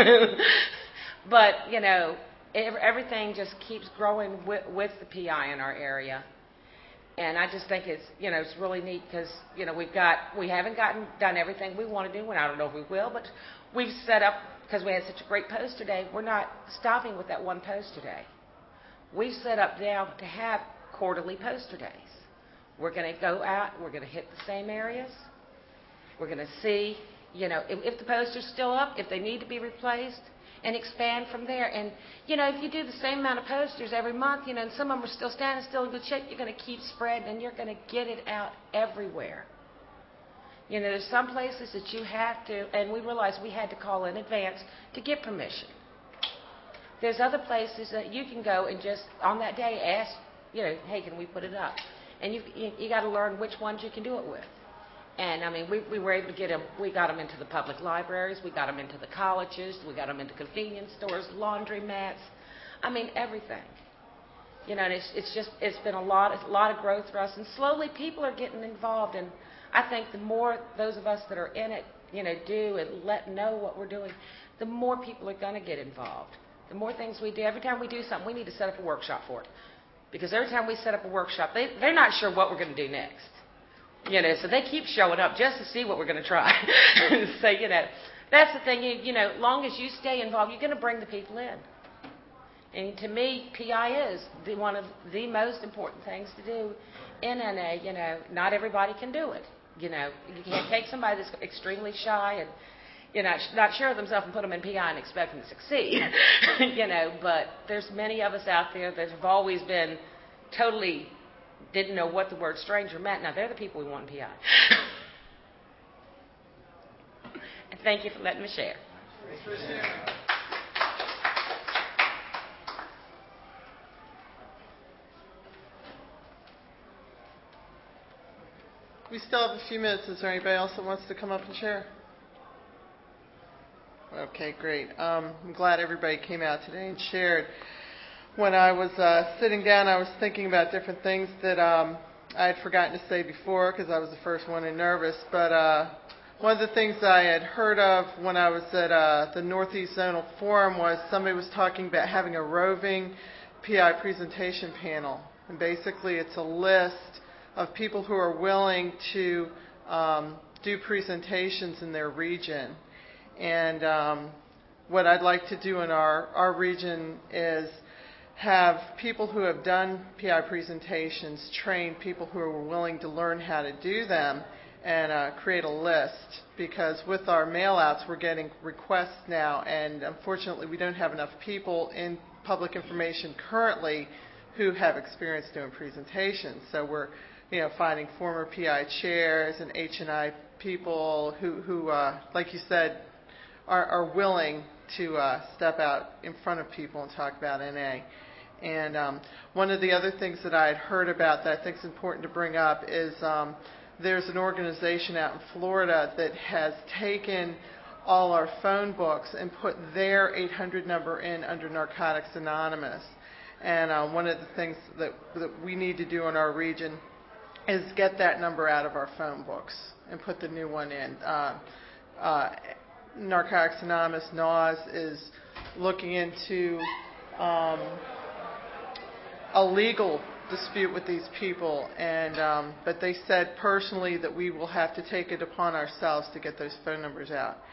Speaker 6: But, you know, everything just keeps growing with, with the P I in our area. And I just think it's, you know, it's really neat because, you know, we've got, we haven't gotten, done everything we want to do, and I don't know if we will, but we've set up, because we had such a great poster day, we're not stopping with that one poster day. We've set up now to have quarterly poster days. We're going to go out, we're going to hit the same areas, we're going to see, you know, if, if the poster's still up, if they need to be replaced, and expand from there. And, you know, if you do the same amount of posters every month, you know, and some of them are still standing, still in good shape, you're going to keep spreading and you're going to get it out everywhere. You know, there's some places that you have to, and we realized we had to call in advance to get permission. There's other places that you can go and just, on that day, ask, you know, hey, can we put it up? And you you, you got to learn which ones you can do it with. And, I mean, we, we were able to get them, we got them into the public libraries, we got them into the colleges, we got them into convenience stores, laundromats, I mean, everything. You know, and it's, it's just, it's been a lot, a lot of growth for us, and slowly people are getting involved, and I think the more those of us that are in it, you know, do and let know what we're doing, the more people are going to get involved. The more things we do, every time we do something, we need to set up a workshop for it. Because every time we set up a workshop, they, they're not sure what we're going to do next. You know, so they keep showing up just to see what we're going to try. So, you know, that's the thing. You, you know, long as you stay involved, you're going to bring the people in. And to me, P I is the, one of the most important things to do in N A. You know, not everybody can do it. You know, you can't take somebody that's extremely shy and, you know, not sure of themselves and put them in P I and expect them to succeed. You know, but there's many of us out there that have always been totally didn't know what the word stranger meant. Now, they're the people we want in P I. And thank you for letting me share.
Speaker 1: Thanks for sharing. We still have a few minutes. Is there anybody else that wants to come up and share? Okay, great. Um, I'm glad everybody came out today and shared. When I was uh, sitting down, I was thinking about different things that um, I had forgotten to say before because I was the first one and nervous. But uh, one of the things I had heard of when I was at uh, the Northeast Zonal Forum was somebody was talking about having a roving P I presentation panel. And basically it's a list of people who are willing to um, do presentations in their region. And um, what I'd like to do in our, our region is have people who have done P I presentations train people who are willing to learn how to do them and uh, create a list, because with our mail-outs we're getting requests now, and unfortunately we don't have enough people in public information currently who have experience doing presentations. So we're you know, finding former P I chairs and H and I people who, who uh, like you said, are, are willing to uh, step out in front of people and talk about N A. And um, one of the other things that I had heard about that I think is important to bring up is um, there's an organization out in Florida that has taken all our phone books and put their eight hundred number in under Narcotics Anonymous. And uh, one of the things that, that we need to do in our region is get that number out of our phone books and put the new one in. Uh, uh, Narcotics Anonymous, N A W S, is looking into um, a legal dispute with these people, and um, but they said personally that we will have to take it upon ourselves to get those phone numbers out.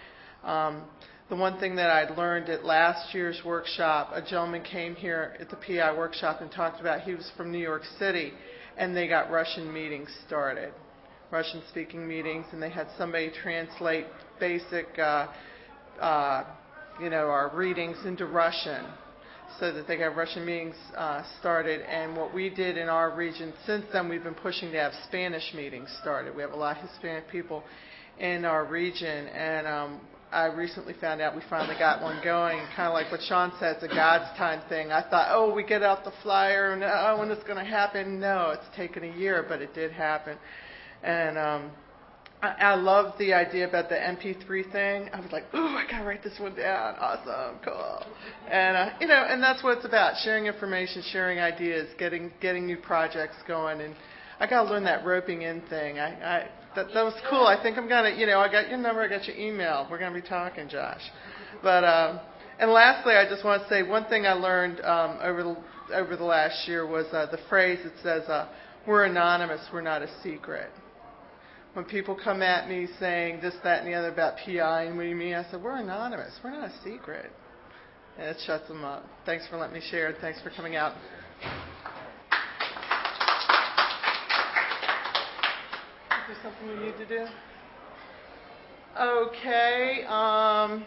Speaker 1: Um, the one thing that I learned at last year's workshop, a gentleman came here at the P I workshop and talked about he was from New York City, and they got Russian meetings started, Russian-speaking meetings, and they had somebody translate basic, uh, uh, you know, our readings into Russian, so that they got Russian meetings uh, started. And what we did in our region, since then we've been pushing to have Spanish meetings started. We have a lot of Hispanic people in our region, and um, I recently found out we finally got one going. Kind of like what Sean said, it's a God's time thing. I thought, oh, we get out the flyer, and oh, when it's going to happen? No, it's taken a year, but it did happen. And um, I, I love the idea about the M P three thing. I was like, ooh, I gotta write this one down. Awesome, cool. And uh, you know, and that's what it's about: sharing information, sharing ideas, getting getting new projects going. And I gotta learn that roping in thing. I, I that that was cool. I think I'm gonna, you know, I got your number, I got your email. We're gonna be talking, Josh. But um, and lastly, I just want to say one thing I learned um, over the over the last year was uh, the phrase that says, uh, "We're anonymous. We're not a secret." When people come at me saying this, that, and the other about P I, and what do you mean? I said, we're anonymous. We're not a secret. And it shuts them up. Thanks for letting me share. Thanks for coming out. Is there something we need to do? Okay. Um,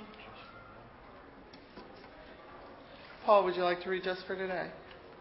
Speaker 1: Paul, would you like to read Just for Today?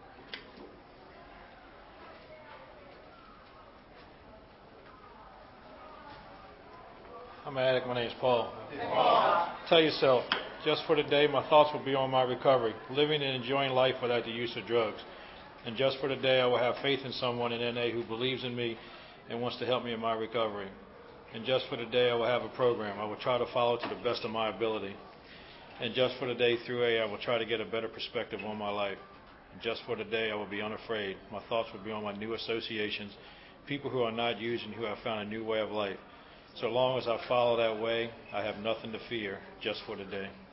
Speaker 4: I'm an addict. My name is Paul. Paul. Tell yourself, just for today, my thoughts will be on my recovery, living and enjoying life without the use of drugs. And just for today, I will have faith in someone in N A who believes in me and wants to help me in my recovery. And just for today, I will have a program I will try to follow to the best of my ability. And just for today, through A, I will try to get a better perspective on my life. And just for today, I will be unafraid. My thoughts will be on my new associations, people who are not using, who have found a new way of life. So long as I follow that way, I have nothing to fear, just for today.